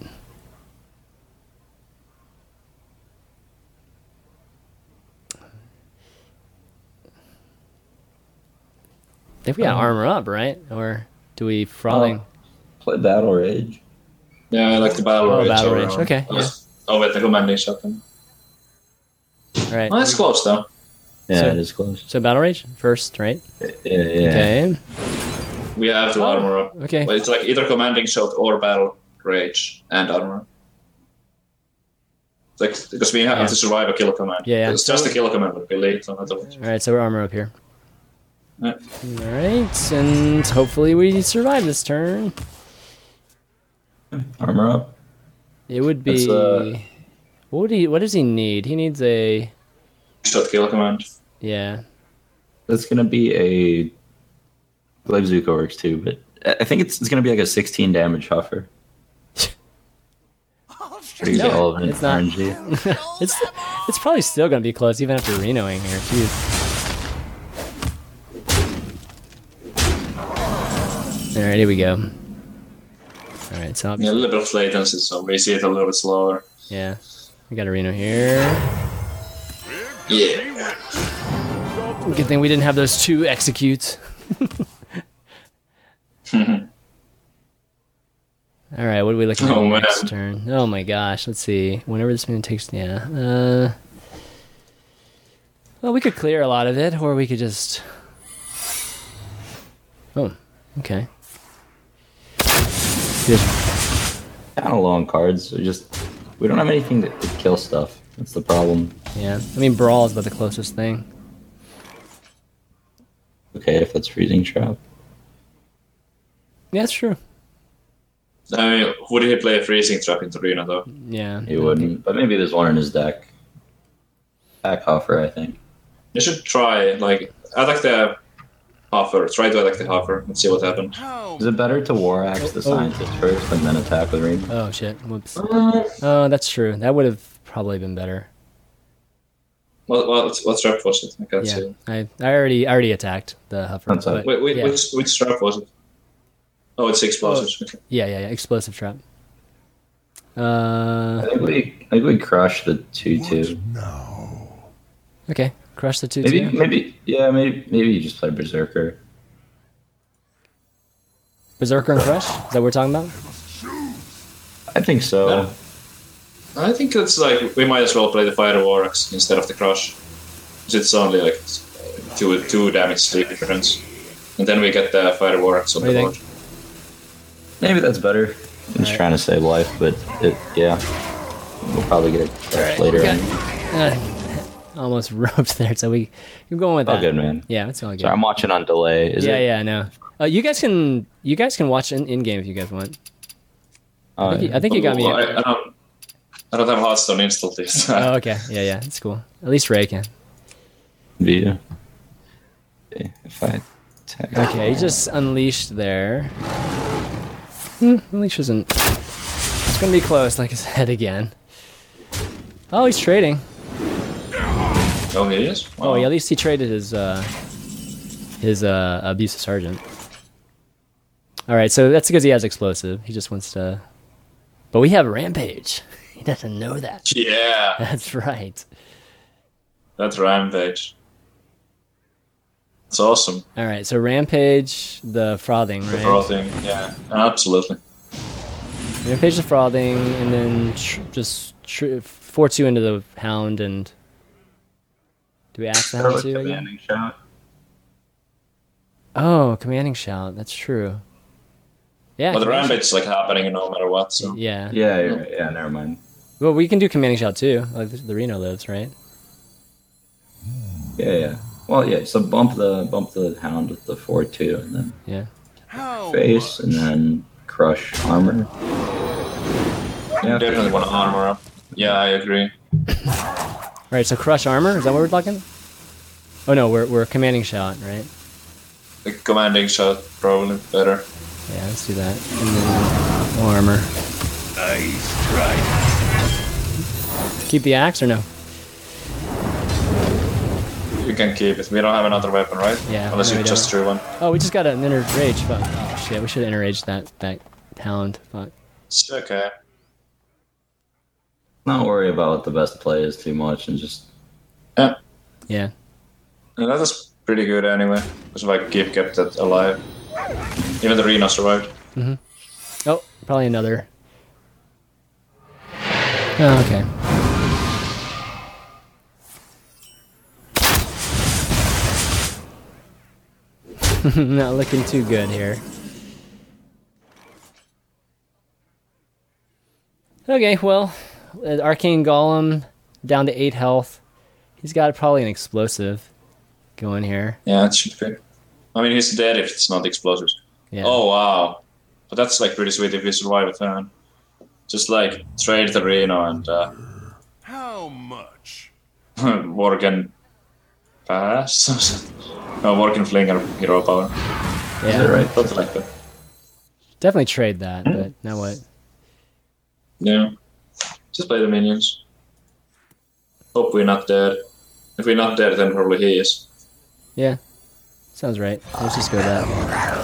I think we got armor up, right? Or do we frothing? Play battle rage. Yeah, I like the battle Oh, rage. battle over- rage, okay, yeah. Oh, with the commanding shotgun. All right. Well, that's close though. Yeah, So- it is close. So battle rage first, right? Yeah. Okay. We have to armor up. Okay. But it's like either commanding shot or battle rage and armor. It's like because we have Yeah. to survive a kill command. Yeah, yeah. It's just a kill command would be late on otherwise. All right. So we're armor up here. Yeah. All right, and hopefully we survive this turn. Armor up. It would be. That's, What does he need? He needs a. Shot kill command. Yeah. That's gonna be a. I believe Zuko works too, but I think it's gonna be like a 16 damage huffer. Pretty No, relevant it's not. RNG. It's probably still gonna be close even after Renoing here. Jeez. All right, here we go. All right, so Yeah, a little bit of latency, so we see it a little bit slower. yeah, we got a Reno here. Yeah. Good thing we didn't have those 2 executes. All right, what are we looking at Oh, man. next turn? Oh my gosh, let's see. Whenever this man takes, yeah. Well, we could clear a lot of it, or we could just. Oh, okay. Just, Kind of long cards. We don't have anything to kill stuff. That's the problem. yeah, I mean, Brawl is about the closest thing. Okay, if that's freezing trap. Yeah, that's true. I mean, would he play a freezing trap into Reno though? Yeah. He wouldn't, but maybe there's one in his deck. Back huffer, I think. You should try, like, I like the Hover. Try to attack the Hover. Let's see what happens. Is it better to War Axe the Scientist first and then attack with Reno? Oh shit! Whoops. Oh, that's true. That would have probably been better. What trap was it? I can't Yeah, see. I already attacked the Huffer. That's all. but- Wait, yeah. which trap was it? Oh, it's explosives. Okay. Yeah, explosive trap. I think we crush the 2-2. Okay, crush the 2-2. Maybe you just play Berserker. Berserker and crush. Is that what we're talking about? I think so. Yeah. I think it's like we might as well play the Fire Vorax instead of the Crush. 'Cause it's only like two damage difference. And then we get the Fire Vorax on What do the you board. think? Maybe that's better. I'm just trying to save life, but we'll probably get it later we on. Almost roped there, so we're going with that. Oh, good, man. Yeah, it's all good. So I'm watching on delay. Yeah, I know. You guys can watch in game if you guys want. I think you got me. I don't have Hearthstone installed yet. Oh, okay. Yeah, it's cool. At least Ray can. Yeah. If I attack. Okay, he just unleashed there. Unleash isn't. It's gonna be close, like I said again. Oh, he's trading. Oh, he is? Wow. Oh, yeah, at least he traded his abusive sergeant. All right, so that's because he has explosive. He just wants to. But we have rampage. He doesn't know that. Yeah, That's right. that's Rampage. It's awesome. All right, so rampage the frothing, The right? frothing, yeah, absolutely. Rampage the frothing, and then just 4-2 into the hound, and do we axe the hound too again? Commanding Shout. Oh, commanding shout. That's true. Yeah. But the commanding Rampage is like happening no matter what, so. shout. Yeah. Yeah, never mind. Well, we can do commanding shout too. Like the Reno lives, right? Yeah. Well, yeah. So bump the hound with the 4-2, and then Yeah. face, and then crush armor. Yeah, Definitely want to armor up. Yeah, I agree. All right. So crush armor. Is that what we're talking? Oh no, we're commanding shout, right? The commanding shot probably better. Yeah. Let's do that. And then armor. Nice try. Keep the axe or no? You can keep it. We don't have another weapon, right? Yeah, Unless no, you we just don't. drew one. Oh, we just got an inner rage. Fuck. Oh shit. We should have inner raged that hound. Fuck. It's okay. not worry about what the best play is too much, and just Yeah. Yeah. And that was pretty good anyway. Because like Gib kept it alive. Even the Reno survived. Oh, probably another. Oh, okay. Not looking too good here. Okay, well, Arcane Golem down to 8 health. He's got probably an explosive going here. Yeah, it should be. I mean, he's dead if it's not explosives. Yeah. Oh, wow. But that's like pretty sweet if you survive a turn. Just like trade the Reno and How much? Worgen pass. No, Worgen Flinger hero power. Yeah, right. Something like that. definitely trade that, but now what? Yeah. Just play the minions. Hope we're not dead. If we're not dead, then probably he is. Yeah, sounds right. Let's just go with that.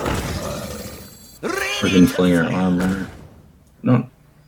freaking flinger armor. No.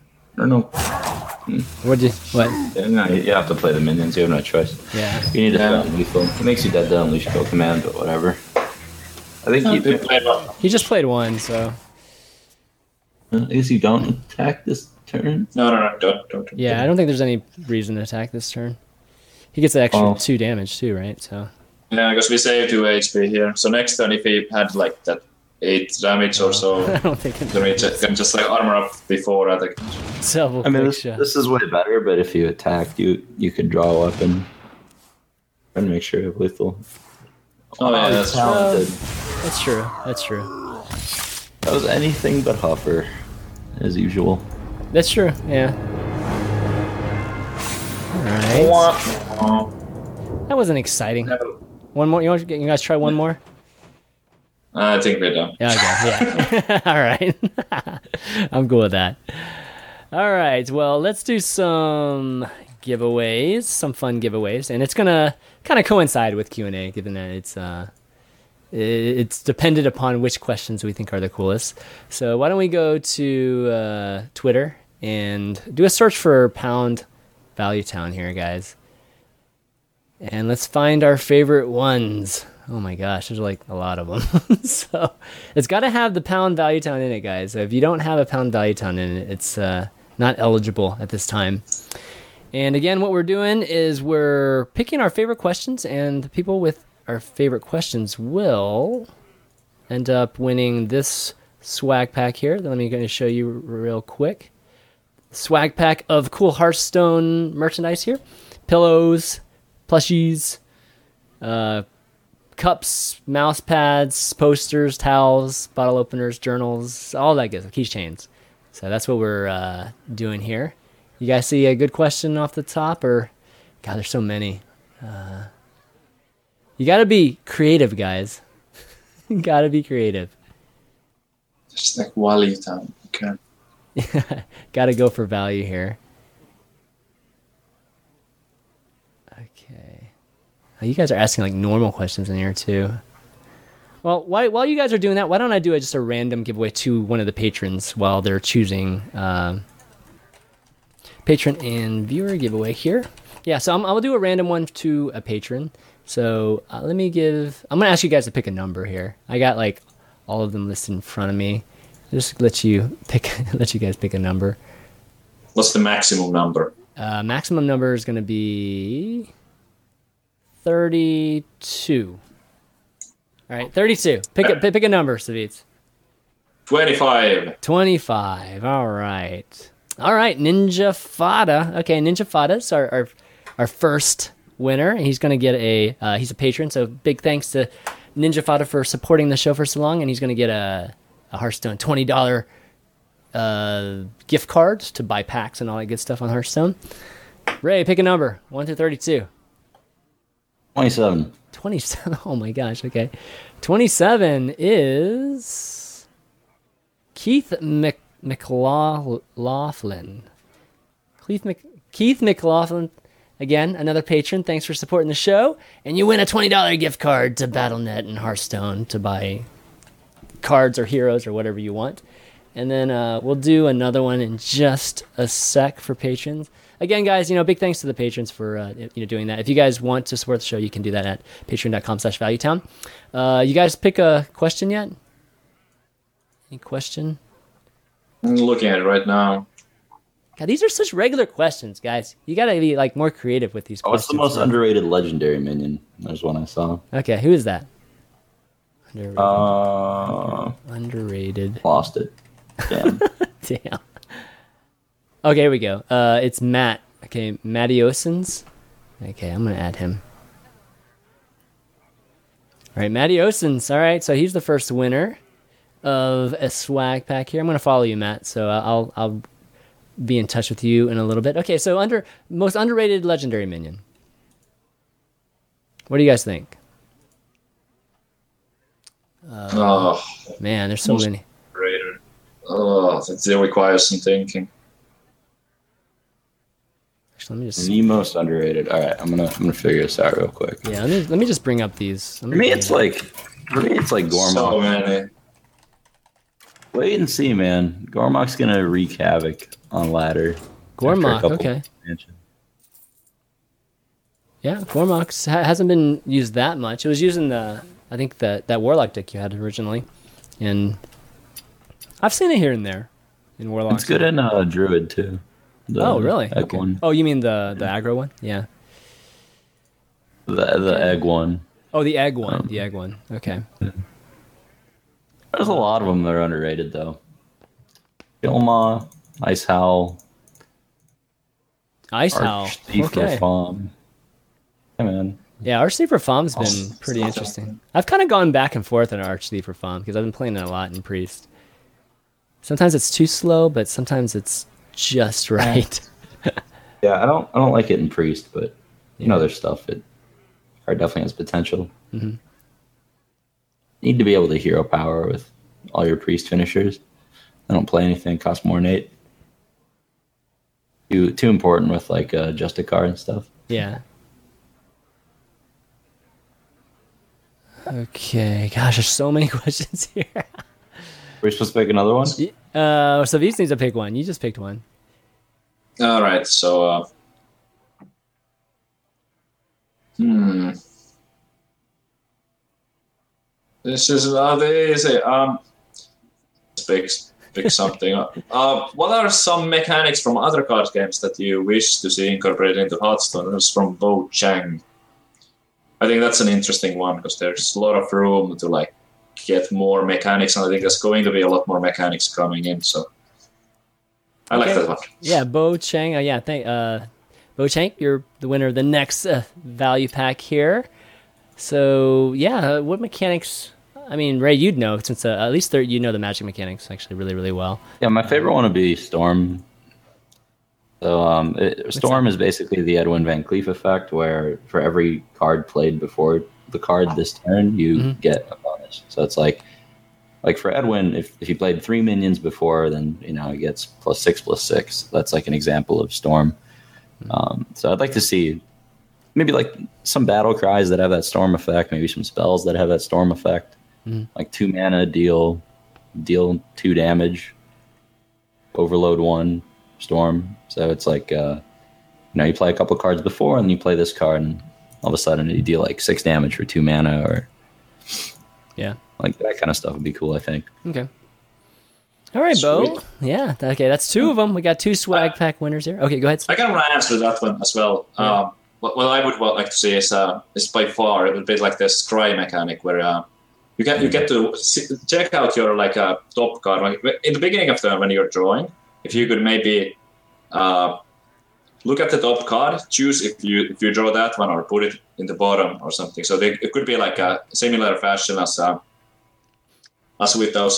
What? Yeah, no, you have to play the minions. You have no choice. Yeah. You need to Yeah. spell lethal. It makes you dead to unleash kill command, but whatever. I think He you. played one. He just played one, so I guess you don't attack this turn. No, don't. yeah, I don't think there's any reason to attack this turn. He gets an extra Oh. 2 damage too, right? So Yeah, because we saved 2 HP here. So next turn, if he had like that 8 damage or so, I don't think then we can just like armor up before attack. it's double I mean, quick this, shot. this is way better, but if you attack, you could draw a weapon. Try to make sure you have lethal. Oh, yeah, that's true. talented. That's true. That's true. That was anything but Huffer, as usual. That's true. Yeah. All right. That wasn't exciting. One more. You guys try one more? I think we're done. Okay, yeah. All right. I'm cool with that. All right. Well, let's do some giveaways, some fun giveaways, and it's gonna kind of coincide with Q&A, given that it's dependent upon which questions we think are the coolest. So why don't we go to Twitter and do a search for Pound Value Town here, guys, and let's find our favorite ones. Oh my gosh, there's like a lot of them. So it's got to have the Pound Value Town in it, guys. So if you don't have a Pound Value Town in it, it's not eligible at this time. And again, what we're doing is we're picking our favorite questions, and the people with our favorite questions will end up winning this swag pack here. Let me going to show you real quick. Swag pack of cool Hearthstone merchandise here. Pillows, plushies, cups, mouse pads, posters, towels, bottle openers, journals, all that good stuff, keychains. So that's what we're doing here. You guys see a good question off the top, or God, there's so many. You got to be creative, guys. You got to be creative. Just like Wally Town. Okay. Got to go for value here. Okay. Oh, you guys are asking like normal questions in here too. Well, while you guys are doing that, why don't I do just a random giveaway to one of the patrons while they're choosing patron and viewer giveaway here. Yeah, so I'll do a random one to a patron. So I'm going to ask you guys to pick a number here. I got like all of them listed in front of me. I'll just let you guys pick a number. What's the maximum number? Maximum number is going to be 32. All right, 32. Pick a number, Savitz. 25. 25. All right, Ninja Fada. Okay, Ninja Fada's our first winner. He's going to get he's a patron, so big thanks to Ninja Fada for supporting the show for so long, and he's going to get a Hearthstone $20 gift card to buy packs and all that good stuff on Hearthstone. Ray, pick a number. 1 through 32. 27. 27. Oh my gosh. Okay. 27 is Keith McLaughlin. Keith McLaughlin. Again, another patron. Thanks for supporting the show. And you win a $20 gift card to Battle.net and Hearthstone to buy cards or heroes or whatever you want. And then we'll do another one in just a sec for patrons. Again, guys, big thanks to the patrons for doing that. If you guys want to support the show, you can do that at patreon.com/valuetown. You guys pick a question yet? Any question? I'm looking at it right now. God, these are such regular questions, guys. You got to be like more creative with these questions. What's the most underrated legendary minion? There's one I saw. Okay, who is that? Underrated. Lost it. Damn. Damn. Okay, here we go. It's Matt. Okay, Mattiosens. Okay, I'm going to add him. All right, Mattiosens. All right, so he's the first winner of a swag pack here. I'm going to follow you, Matt, so I'll be in touch with you in a little bit. Okay, so most underrated legendary minion. What do you guys think? Man, there's so many. Underrated. That requires some thinking. Actually, let me just. The most underrated. All right, I'm gonna figure this out real quick. Yeah, let me just bring up these. For me, it's like Gormok. So many. Wait and see, man. Gormok's gonna wreak havoc on ladder. Gormok, okay. Yeah, Gormok hasn't been used that much. It was used in I think that Warlock deck you had originally, and I've seen it here and there in Warlock. It's good in Druid too. Oh, really? Egg one. Oh, you mean the aggro one? Yeah. The egg one. Oh, the egg one. The egg one. Okay. There's a lot of them that are underrated though. Gilma, Ice Howl. Ice Howl. Okay. Farm. Yeah, man. Yeah, Archthiefer Farm's been pretty interesting. I've kind of gone back and forth on Archthiefer Farm because I've been playing it a lot in Priest. Sometimes it's too slow, but sometimes it's just right. Yeah, I don't like it in Priest, but there's stuff that definitely has potential. Mm-hmm. need to be able to hero power with all your priest finishers. I don't play anything cost more than 8. Too important with like Justicar and stuff. Yeah. Okay. Gosh, there's so many questions here. We're supposed to pick another one? So these needs to pick one. You just picked one. All right, so this is pick something up. What are some mechanics from other card games that you wish to see incorporated into Hearthstone? That's from Bo Chang. I think that's an interesting one because there's a lot of room to like get more mechanics, and I think there's going to be a lot more mechanics coming in. So I like that one. Yeah, Bo Chang. Bo Chang, you're the winner of the next value pack here. So yeah, what mechanics? I mean, Ray, you'd know since at least you know the Magic mechanics actually really, really well. Yeah, my favorite one would be Storm. So Storm is basically the Edwin Van Cleef effect, where for every card played before the card this turn, you get a bonus. So it's like for Edwin, if he played 3 minions before, then he gets +6/+6. That's like an example of Storm. So I'd like to see maybe like some battle cries that have that Storm effect, maybe some spells that have that Storm effect. Like 2 mana, deal 2 damage, overload 1, Storm. So it's like you play a couple of cards before, and then you play this card, and all of a sudden you deal like 6 damage for 2 mana, or like that kind of stuff would be cool, I think. Okay. All right, Sweet. Bo. Yeah. Okay, that's 2 of them. We got 2 swag pack winners here. Okay, go ahead. I can answer that one as well. Yeah. What I would like to see is by far it would be like the scry mechanic where you get to check out your like top card. Like in the beginning of turn when you're drawing, if you could maybe look at the top card, choose if you draw that one or put it in the bottom or something. So it could be like a similar fashion as with those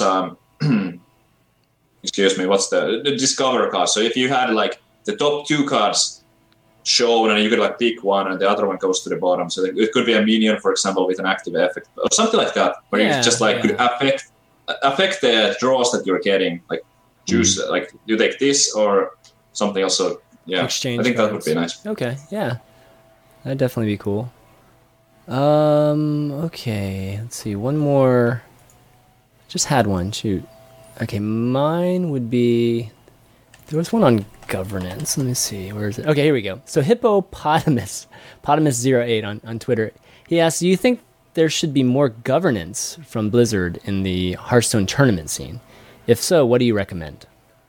excuse me, what's the discover cards. So if you had like the top 2 cards shown and you could like pick one and the other one goes to the bottom. So it could be a minion, for example, with an active effect or something like that, where you just like could affect the draws that you're getting. Like choose like you take this or something else. So yeah, Exchange I think cards. that would be nice. Okay, yeah. That'd definitely be cool. Okay, let's see. One more. Just had one, shoot. Okay, mine would be... There was one on governance. Let me see. Where is it? Okay, here we go. So Hippopotamus08 on Twitter. He asks, do you think there should be more governance from Blizzard in the Hearthstone tournament scene? If so, what do you recommend?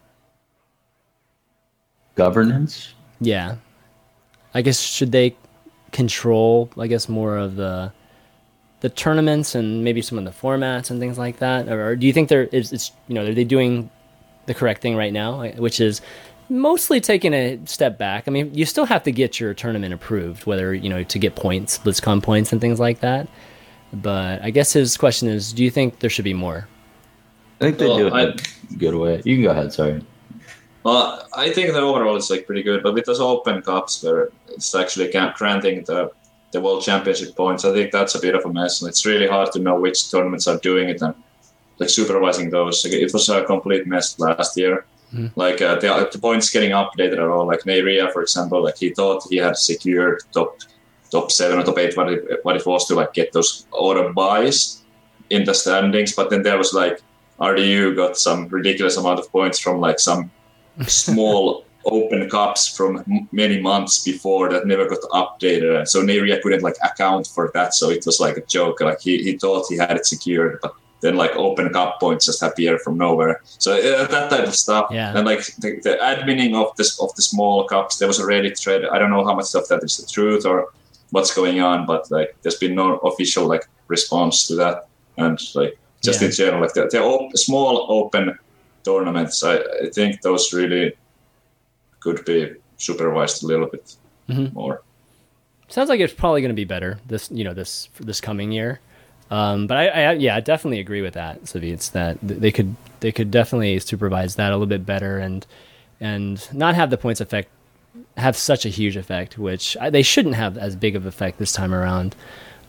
Governance? Yeah. I guess should they control, more of the tournaments and maybe some of the formats and things like that? Or do you think are they doing the correct thing right now, which is mostly taking a step back? I mean, you still have to get your tournament approved, whether, to get points, BlizzCon points and things like that. But I guess his question is, do you think there should be more? I think they do it in a good way. You can go ahead, sorry. Well, I think the overall is like pretty good, but with those open cups where it's actually granting the World Championship points, I think that's a bit of a mess, and it's really hard to know which tournaments are doing it and like supervising those. It was a complete mess last year. Like the points getting updated at all. Like Neyria, for example, like he thought he had secured top 7 or top 8 what it was to like get those auto buys in the standings, but then there was like RDU got some ridiculous amount of points from like some small open cups from many months before that never got updated. So Neyria couldn't like account for that. So it was like a joke. Like he thought he had it secured, but then like open cup points just appear from nowhere. So that type of stuff. Yeah. And like the adminning of the small cups, there was a Reddit thread. I don't know how much of that is the truth or what's going on, but like there's been no official like response to that. And like just in general, like the small open tournaments, I think those really could be supervised a little bit more. Sounds like it's probably going to be better this coming year. But I definitely agree with that. So it's that they could definitely supervise that a little bit better and not have the points effect have such a huge effect, which they shouldn't have as big of effect this time around.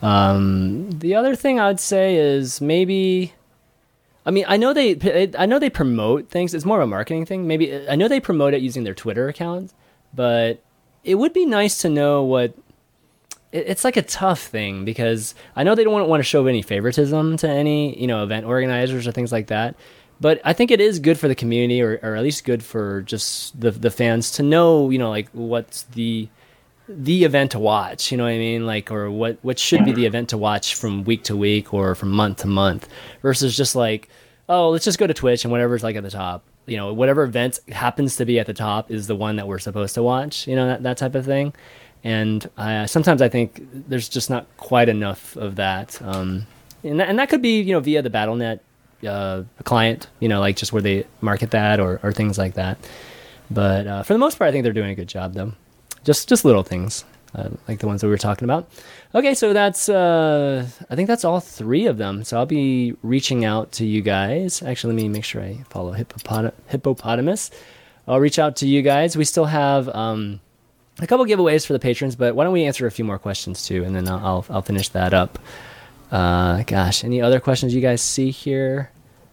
The other thing I would say is maybe, I mean, I know they promote things. It's more of a marketing thing. Maybe I know they promote it using their Twitter account, but it would be nice to know what. It's like a tough thing because I know they don't want to show any favoritism to any event organizers or things like that. But I think it is good for the community, or at least good for just the fans to know, like what's the event to watch, you know what I mean? Like, or what should be the event to watch from week to week or from month to month versus just like, oh, let's just go to Twitch and whatever's like at the top, whatever event happens to be at the top is the one that we're supposed to watch, that type of thing. And sometimes I think there's just not quite enough of that. And that could be, via the Battle.net client, like just where they market that or things like that. But for the most part, I think they're doing a good job, though. Just little things like the ones that we were talking about. Okay, so that's I think that's all 3 of them. So I'll be reaching out to you guys. Actually, let me make sure I follow Hippopotamus. I'll reach out to you guys. We still have a couple giveaways for the patrons, but why don't we answer a few more questions too, and then I'll finish that up. Gosh, any other questions you guys see here?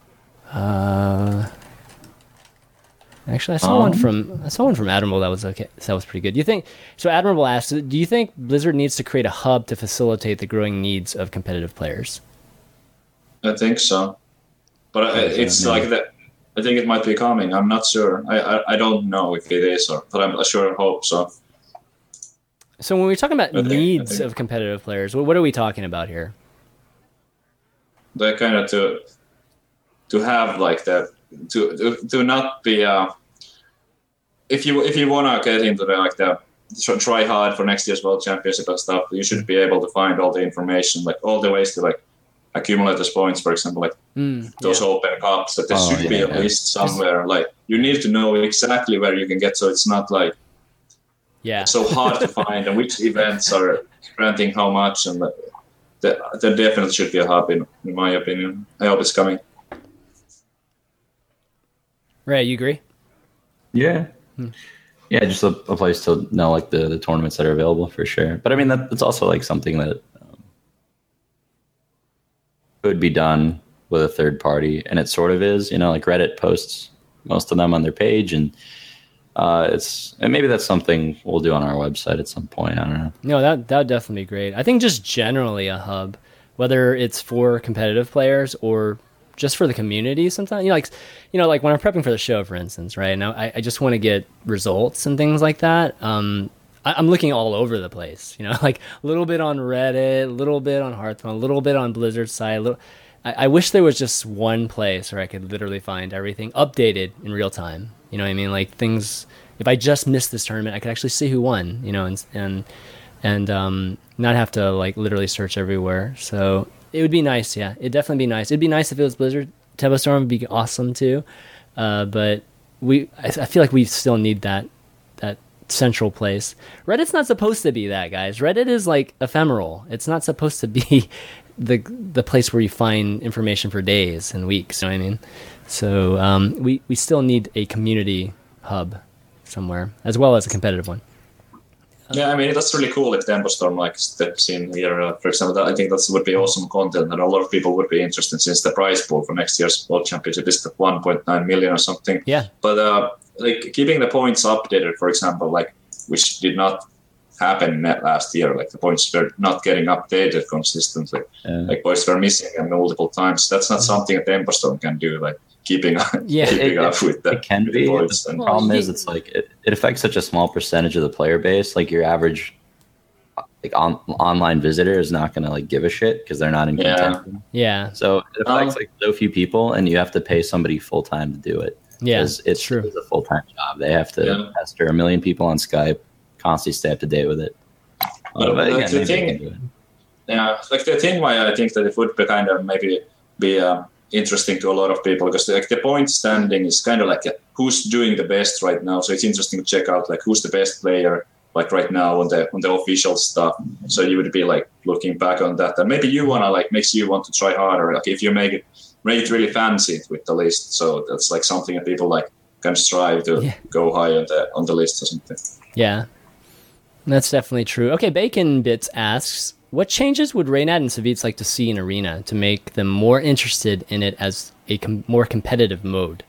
Actually, I saw one from Admirable that was okay. That was pretty good. Do you think so? Admirable asked, do you think Blizzard needs to create a hub to facilitate the growing needs of competitive players? I think so, but it's like that. I think it might be coming. I'm not sure. I don't know if it is, but I'm sure hope so. So when we're talking about needs of competitive players, what are we talking about here? They kind of to have like that to not be if you want to get into the try hard for next year's World Championship and stuff, you should be able to find all the information, like all the ways to accumulate those points, for example, those open cups, that there should be at least somewhere. Like you need to know exactly where you can get, so it's not so hard to find and which events are granting how much, and there definitely should be a hub in my opinion. I hope it's coming. Ray, you agree? Yeah. Yeah, just a place to know the tournaments that are available for sure. But I mean, that's also something that could be done with a third party, and it sort of is. Reddit posts most of them on their page, and maybe that's something we'll do on our website at some point. I don't know. No, that would definitely be great. I think just generally a hub, whether it's for competitive players or just for the community sometimes, like when I'm prepping for the show, for instance, right now, I just want to get results and things like that. I'm looking all over the place, like a little bit on Reddit, a little bit on Hearthstone, a little bit on Blizzard's side. I wish there was just one place where I could literally find everything updated in real time. You know what I mean? Like things, if I just missed this tournament, I could actually see who won, and not have to literally search everywhere. So it would be nice, yeah. It'd definitely be nice. It'd be nice if it was Blizzard. Tempo Storm would be awesome too, but I feel like we still need that central place. Reddit's not supposed to be that, guys. Reddit is ephemeral. It's not supposed to be the place where you find information for days and weeks. You know what I mean? So we still need a community hub somewhere as well as a competitive one. Yeah, I mean, that's really cool if Tempo Storm steps in here, for example. I think that would be awesome content, and a lot of people would be interested since the prize pool for next year's World Championship is 1.9 million or something. Yeah. But keeping the points updated, for example, which did not happen last year, the points were not getting updated consistently. Points were missing multiple times. That's not something a Tempo Storm can do. Keeping up with that. It can be. The problem is it's it affects such a small percentage of the player base. Your average online visitor is not going to give a shit because they're not in contention. Yeah. So it affects so few people, and you have to pay somebody full time to do it. Yeah, it's true. It's a full time job. They have to pester 1 million people on Skype, constantly stay up to date with it. The thing why I think that it would be kind of maybe be interesting to a lot of people, because the point standing is kind of who's doing the best right now. So it's interesting to check out who's the best player right now on the official stuff. So you would be looking back on that, and maybe you wanna makes you want to try harder. If you make it really fancy with the list, so that's something that people can strive to go high on the list or something. Yeah, that's definitely true. Okay, Bacon Bits asks, What changes would Reynad and Savitz like to see in Arena to make them more interested in it as a more competitive mode?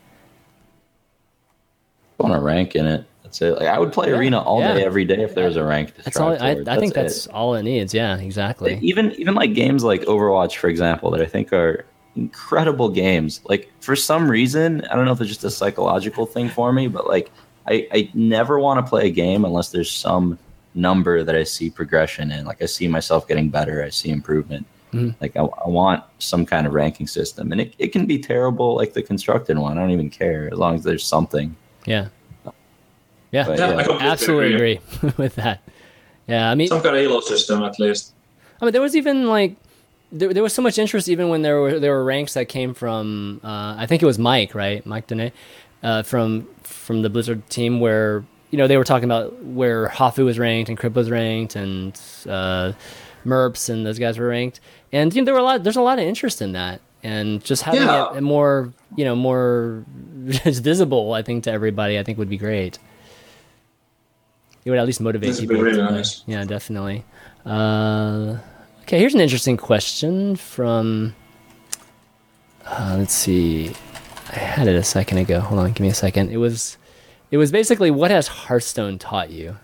I want to rank in it. That's it. Like, I would play Arena all day, every day if there was a rank. That's all. I think that's all it needs. Yeah, exactly. Even like games like Overwatch, for example, that I think are incredible games. Like, for some reason, I don't know if it's just a psychological thing for me, but like I never want to play a game unless there's some number that I see progression in. Like, I see myself getting better, I see improvement. Like, I want some kind of ranking system, and it can be terrible, like the constructed one. I don't even care as long as there's something. Yeah, I absolutely agree with that. Yeah, I mean, some kind of elo system at least. I mean, there was even like there was so much interest even when there were ranks that came from I think it was Mike Dene from the Blizzard team, where they were talking about where Hafu was ranked and Crip was ranked and Merps and those guys were ranked, and there's a lot of interest in that, and just having it more more visible, I think, to everybody, I think would be great. It would at least motivate people. Really nice. Yeah, definitely. Okay, here's an interesting question from. Let's see, I had it a second ago. Hold on, give me a second. It was basically, what has Hearthstone taught you?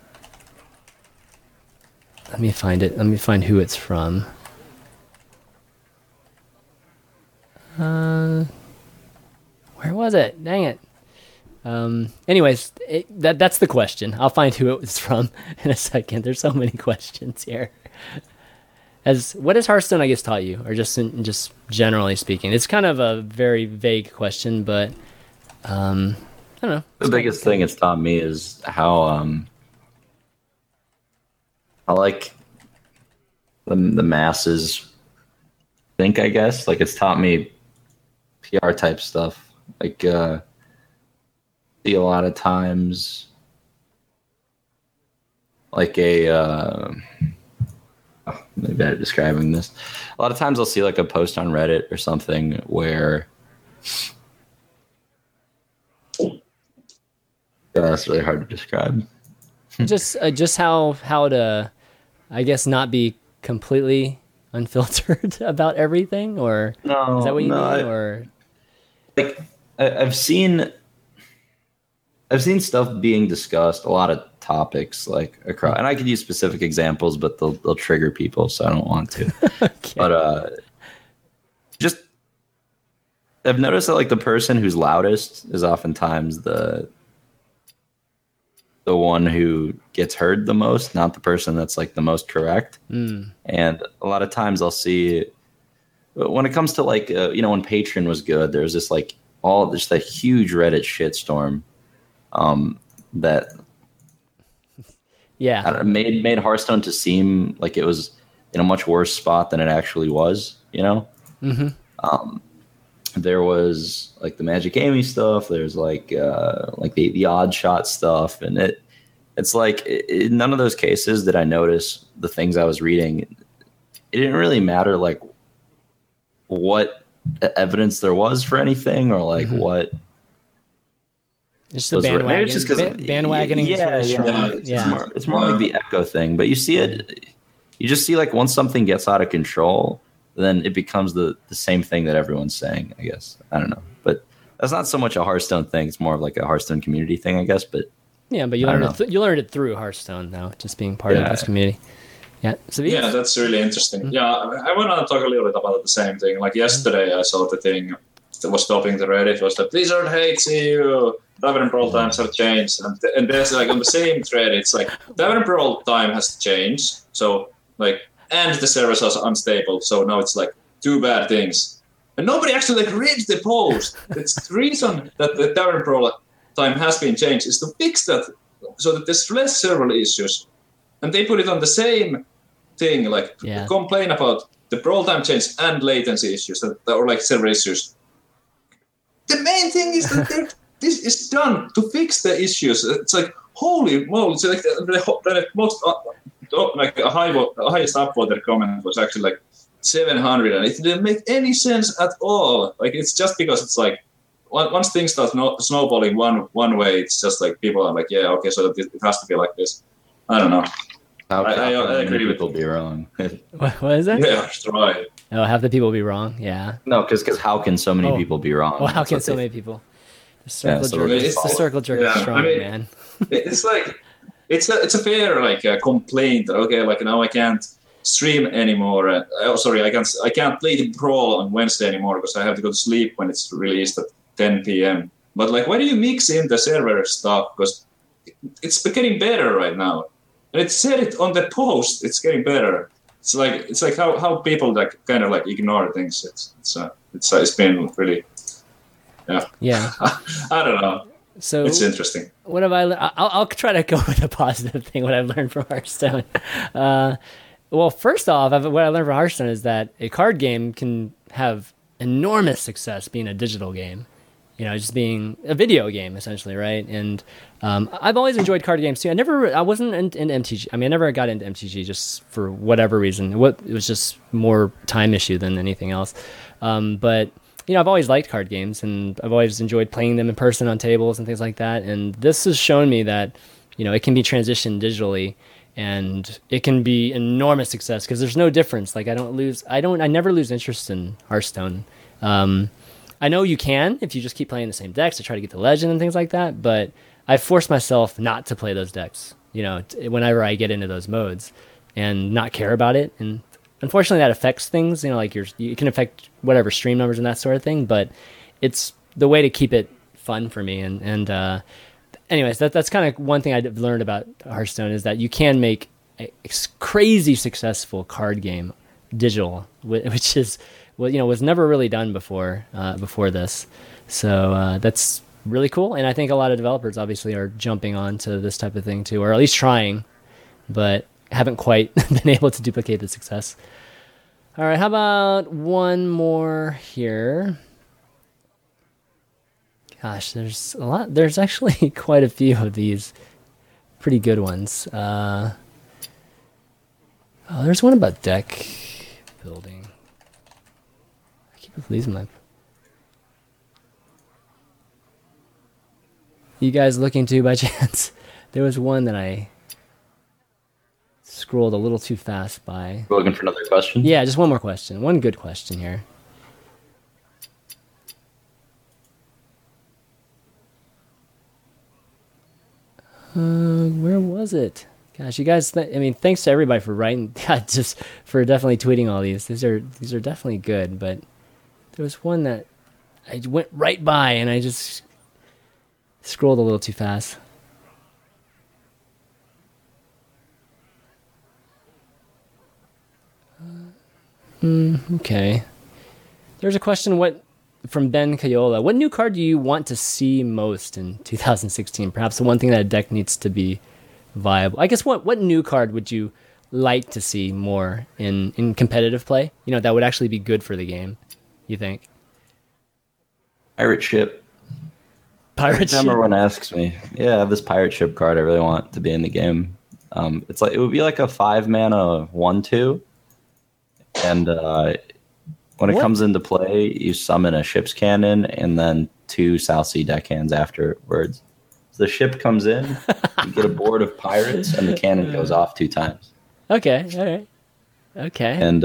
Let me find it. Let me find who it's from. Where was it? Dang it. Anyways, that's the question. I'll find who it was from in a second. There's so many questions here. What has Hearthstone, I guess, taught you, or just generally speaking? It's kind of a very vague question, but I don't know. The biggest thing it's taught me is how I like the masses think, I guess. Like, it's taught me PR type stuff. Like, see a lot of times like maybe I'm describing this. A lot of times I'll see like a post on Reddit or something where that's really hard to describe. just how to, I guess, not be completely unfiltered about everything, or no, is that what you mean? Or like I've seen stuff being discussed, a lot of topics like across, and I could use specific examples, but they'll trigger people, so I don't want to. Okay. But just I've noticed that like the person who's loudest is oftentimes the one who gets heard the most, not the person that's like the most correct. And a lot of times I'll see when it comes to like when Patreon was good, there was this like just a huge Reddit shitstorm that made Hearthstone to seem like it was in a much worse spot than it actually was. There was like the Magic Amy stuff. There's like the odd shot stuff, and it's like in none of those cases did I notice the things I was reading. It didn't really matter like what evidence there was for anything, or like what. It's the bandwagon. It's just bandwagoning. It's more like the echo thing. But you see it. You just see like once something gets out of control, then it becomes the same thing that everyone's saying, I guess. I don't know. But that's not so much a Hearthstone thing. It's more of like a Hearthstone community thing, I guess. But yeah, but you learned it through Hearthstone now, just being part of this community. Yeah. So yeah, that's really interesting. Mm-hmm. Yeah, I want to talk a little bit about the same thing. Like yesterday, I saw the thing that was stopping the Reddit. It was like, Blizzard hates you. Tavern Brawl times have changed. And there's like on the same thread, it's like Tavern Brawl time has changed. So like, and the servers are unstable. So now it's like two bad things. And nobody actually like reads the post. It's the reason that the Tavern Brawl time has been changed is to fix that so that there's less server issues. And they put it on the same thing, like complain about the Brawl time change and latency issues or like server issues. The main thing is that this is done to fix the issues. It's like, holy moly. So like the most like a highest upvoted comment was actually like 700, and it didn't make any sense at all. Like it's just because it's like once things start snowballing one way, it's just like people are like, yeah, okay, so it has to be like this. I don't know. How I can agree many with people be wrong? What is that? Yeah, right. Oh, have the people be wrong? Yeah. No, because how can so many people be wrong? Well, how That's can what so they- many people? The circle so jerk. it's The the- circle jerk yeah, is strong, I mean- man. It's like it's a fair like complaint. Okay, like now I can't stream anymore. Sorry, I can't play the Brawl on Wednesday anymore because I have to go to sleep when it's released at 10 p.m. But like, why do you mix in the server stuff? Because it's getting better right now, and it said it on the post. It's getting better. It's like how people like kind of like ignore things. It's been really, Yeah. I don't know. So It's interesting. what have I'll try to go with a positive thing. What I've learned from Hearthstone. Well, first off, what I learned from Hearthstone is that a card game can have enormous success being a digital game. You know, just being a video game essentially, right? And I've always enjoyed card games too. I wasn't into MTG. I mean, I never got into MTG just for whatever reason. It was just more time issue than anything else. But you know, I've always liked card games, and I've always enjoyed playing them in person on tables and things like that. And this has shown me that, you know, it can be transitioned digitally, and it can be enormous success because there's no difference. Like I never lose interest in Hearthstone. I know you can if you just keep playing the same decks to try to get the legend and things like that, but I force myself not to play those decks, you know, whenever I get into those modes and not care about it. And unfortunately that affects things, you know, like you can affect whatever stream numbers and that sort of thing, but it's the way to keep it fun for me. And anyways, that's kind of one thing I've learned about Hearthstone is that you can make a crazy successful card game digital, which is, well, you know, was never really done before this. So that's really cool. And I think a lot of developers obviously are jumping on to this type of thing too, or at least trying, but haven't quite been able to duplicate the success. All right, how about one more here? Gosh, there's a lot. There's actually quite a few of these pretty good ones. There's one about deck building. I keep losing my... You guys looking too by chance? There was one that I scrolled a little too fast by. We're looking for another question? Yeah, just one more question. One good question here. Where was it? Gosh, you guys! I mean, thanks to everybody for writing. Just for definitely tweeting all these. These are definitely good. But there was one that I went right by, and I just scrolled a little too fast. Okay. There's a question from Ben Cayola. What new card do you want to see most in 2016? Perhaps the one thing that a deck needs to be viable. I guess what new card would you like to see more in competitive play? You know, that would actually be good for the game, you think? Pirate ship. Pirate ship? Everyone asks me, yeah, I have this pirate ship card I really want to be in the game. It's like, it would be like a 5-mana 1/2. And when it comes into play, you summon a ship's cannon and then 2 South Sea deckhands afterwards. So the ship comes in, you get a board of pirates, and the cannon goes off 2 times. Okay, all right. Okay. And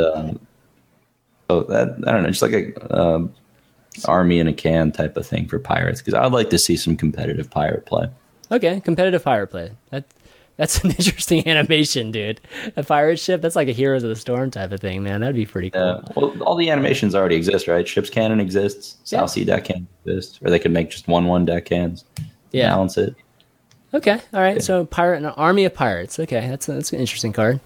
so that, I don't know, just like a army in a can type of thing for pirates, because I'd like to see some competitive pirate play. Okay, competitive pirate play. That's an interesting animation, dude. A pirate ship, that's like a Heroes of the Storm type of thing, man. That'd be pretty cool. Well, all the animations already exist, right? Ship's cannon exists, South Sea deckhand exists, or they could make just 1/1 deckhands. Yeah. Balance it. Okay, all right. Yeah. So an army of pirates. Okay, that's an interesting card.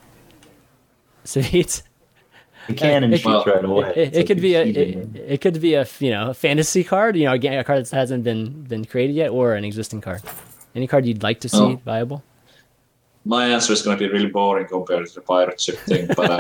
Sweet. The cannon shoots right away. It could be a a fantasy card, a card that hasn't been created yet, or an existing card. Any card you'd like to see viable? My answer is going to be really boring compared to the pirate ship thing, but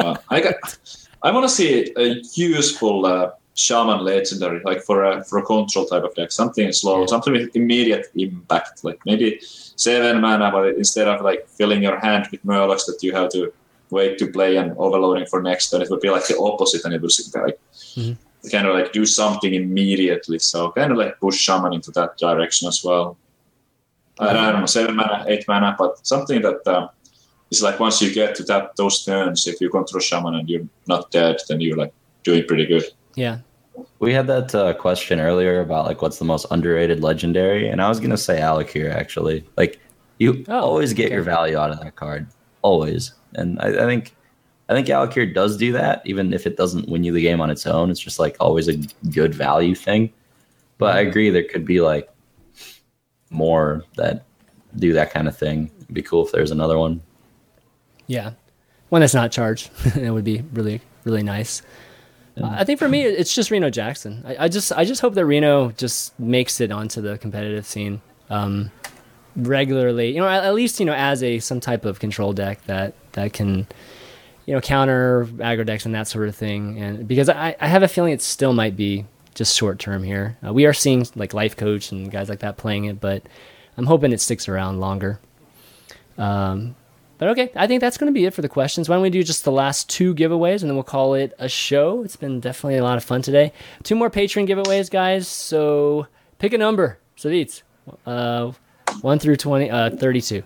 I want to see a useful shaman legendary, like for a control type of deck, something slow, something with immediate impact, like maybe 7 mana, but instead of like filling your hand with murlocs that you have to wait to play and overloading for next turn, it would be like the opposite, and it would like kind of like do something immediately. So kind of like push shaman into that direction as well. I don't know, 7 mana, 8 mana, but something that it's like once you get to those turns, if you control Shaman and you're not dead, then you're like doing pretty good. Yeah. We had that question earlier about like what's the most underrated legendary, and I was gonna say Alakir actually. Like you always get your value out of that card, always. And I think Alakir does do that, even if it doesn't win you the game on its own. It's just like always a good value thing. But I agree, there could be like more that do that kind of thing. It'd be cool if there's another one. Yeah, one that's not charged. It would be really, really nice. I think for me, it's just Reno Jackson. I just hope that Reno just makes it onto the competitive scene regularly. At least as some type of control deck that can counter aggro decks and that sort of thing. And because I have a feeling it still might be just short term here. We are seeing like Life Coach and guys like that playing it, but I'm hoping it sticks around longer. But okay, I think that's going to be it for the questions. Why don't we do just the last 2 giveaways, and then we'll call it a show. It's been definitely a lot of fun today. 2 more Patreon giveaways, guys. So pick a number. Savitz, 1 through 32.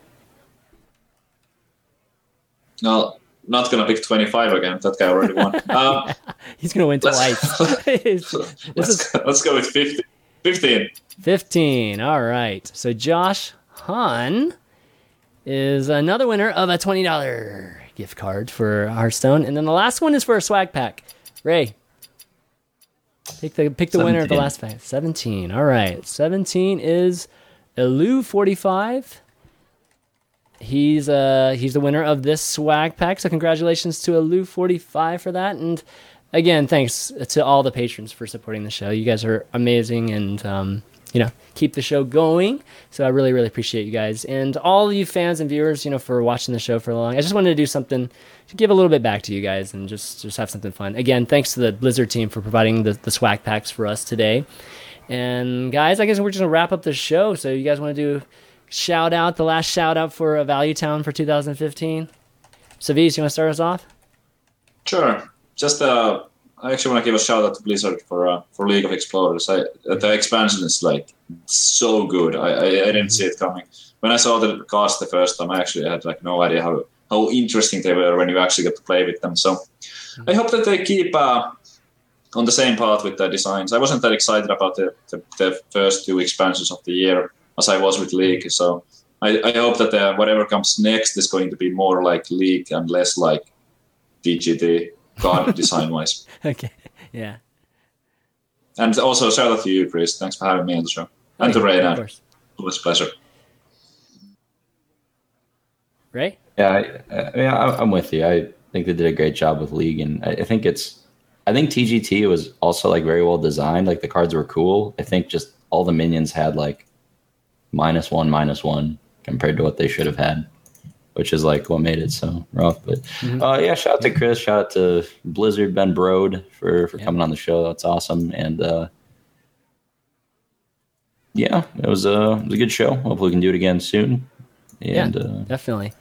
No, not going to pick 25 again. That guy already won. He's going to win twice. Let's go with 50. 15. 15. All right. So Josh Hahn is another winner of a $20 gift card for Hearthstone. And then the last one is for a swag pack. Ray, pick the winner of the last pack. 17. All right. 17 is Elu45. He's the winner of this swag pack. So congratulations to Elu45 for that. And again, thanks to all the patrons for supporting the show. You guys are amazing and keep the show going. So I really, really appreciate you guys and all of you fans and viewers, for watching the show for long. I just wanted to do something to give a little bit back to you guys and just have something fun. Again, thanks to the Blizzard team for providing the swag packs for us today. And guys, I guess we're just gonna wrap up the show. So you guys want to do the last shout out for Value Town for 2015? Savitz, you want to start us off? Sure. Just I actually want to give a shout out to Blizzard for League of Explorers. The expansion is like so good. I didn't see it coming. When I saw the cast the first time, I actually had like no idea how interesting they were when you actually get to play with them. So I hope that they keep on the same path with their designs. I wasn't that excited about the first 2 expansions of the year as I was with League. So I hope that whatever comes next is going to be more like League and less like DGT. God, design-wise. Okay, yeah. And also, shout out to you, Chris. Thanks for having me on the show. And to Reynard. It was a pleasure. Ray? Yeah, I'm with you. I think they did a great job with League, and I think TGT was also like very well designed. Like the cards were cool. I think just all the minions had like -1/-1 compared to what they should have had, which is like what made it so rough. But shout out to Chris, shout out to Blizzard, Ben Brode for coming on the show. That's awesome. And it was a good show. Hopefully we can do it again soon. And, definitely.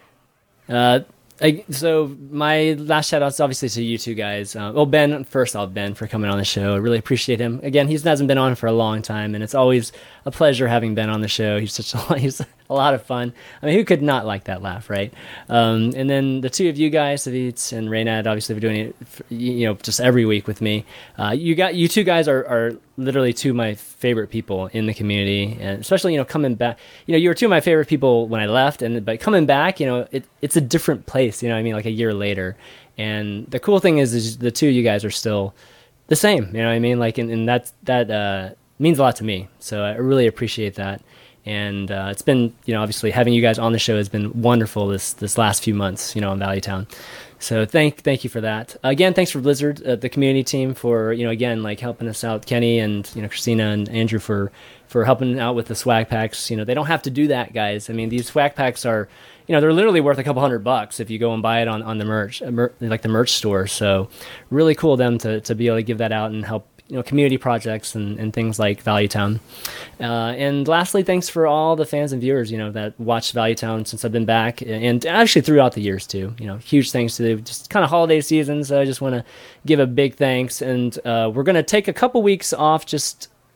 So my last shout out is obviously to you two guys. Ben, first off, Ben, for coming on the show. I really appreciate him. Again, he hasn't been on for a long time, and it's always a pleasure having Ben on the show. He's a lot of fun. I mean, who could not like that laugh, right? And then the 2 of you guys, Savitz and Reynad, obviously for doing it, just every week with me. You 2 guys are literally 2 of my favorite people in the community, and especially coming back. You were 2 of my favorite people when I left, but coming back, it's a different place. Like a year later. And the cool thing is the 2 of you guys are still the same. Like, and that means a lot to me. So I really appreciate that. And it's been, obviously having you guys on the show has been wonderful this last few months, in Value Town. So thank you for that. Again, thanks for Blizzard, the community team for, again, like helping us out, Kenny and, Christina and Andrew for helping out with the swag packs. They don't have to do that, guys. I mean, these swag packs are, they're literally worth a couple $100 if you go and buy it on the merch, like the merch store. So really cool of them to be able to give that out and help, community projects and things like Value Town. And lastly, thanks for all the fans and viewers, that watched Value Town since I've been back, and actually throughout the years too. Huge thanks to just kind of holiday season. So I just want to give a big thanks. And we're going to take a couple weeks off just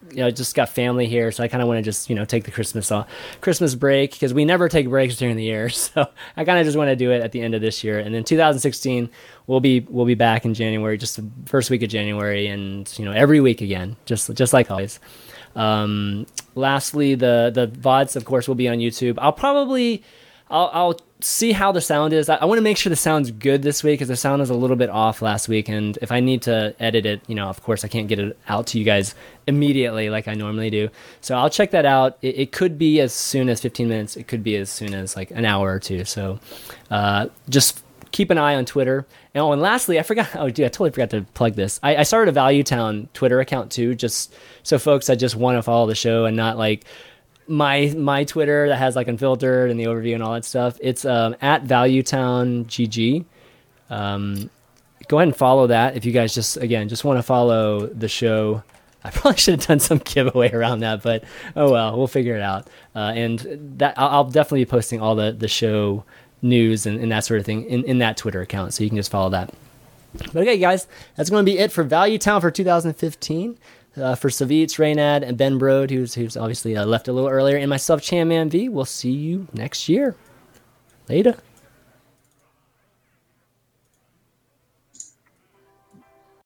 just got family here, so I kind of want to just take the Christmas break, because we never take breaks during the year. So I kind of just want to do it at the end of this year, and then 2016 we'll be back in January, just the first week of January, and every week again, just like always. Lastly, the VODs, of course, will be on YouTube. I'll see how the sound is. I want to make sure the sound's good this week, because the sound is a little bit off last week. And if I need to edit it, of course, I can't get it out to you guys immediately like I normally do. So I'll check that out. It could be as soon as 15 minutes. It could be as soon as like an hour or two. So just keep an eye on Twitter. And lastly, I totally forgot to plug this. I started a Value Town Twitter account too, just so folks that just want to follow the show and not like my Twitter that has like Unfiltered and the overview and all that stuff. It's at ValueTownGG. Go ahead and follow that if you guys just want to follow the show. I probably should have done some giveaway around that, but oh well, we'll figure it out. And that I'll definitely be posting all the show news and that sort of thing in that Twitter account, so you can just follow that. But okay, guys, that's going to be it for Value Town for 2015. For Savitz, Reynad, and Ben Brode, who's obviously left a little earlier, and myself, Chanman V. We'll see you next year. Later.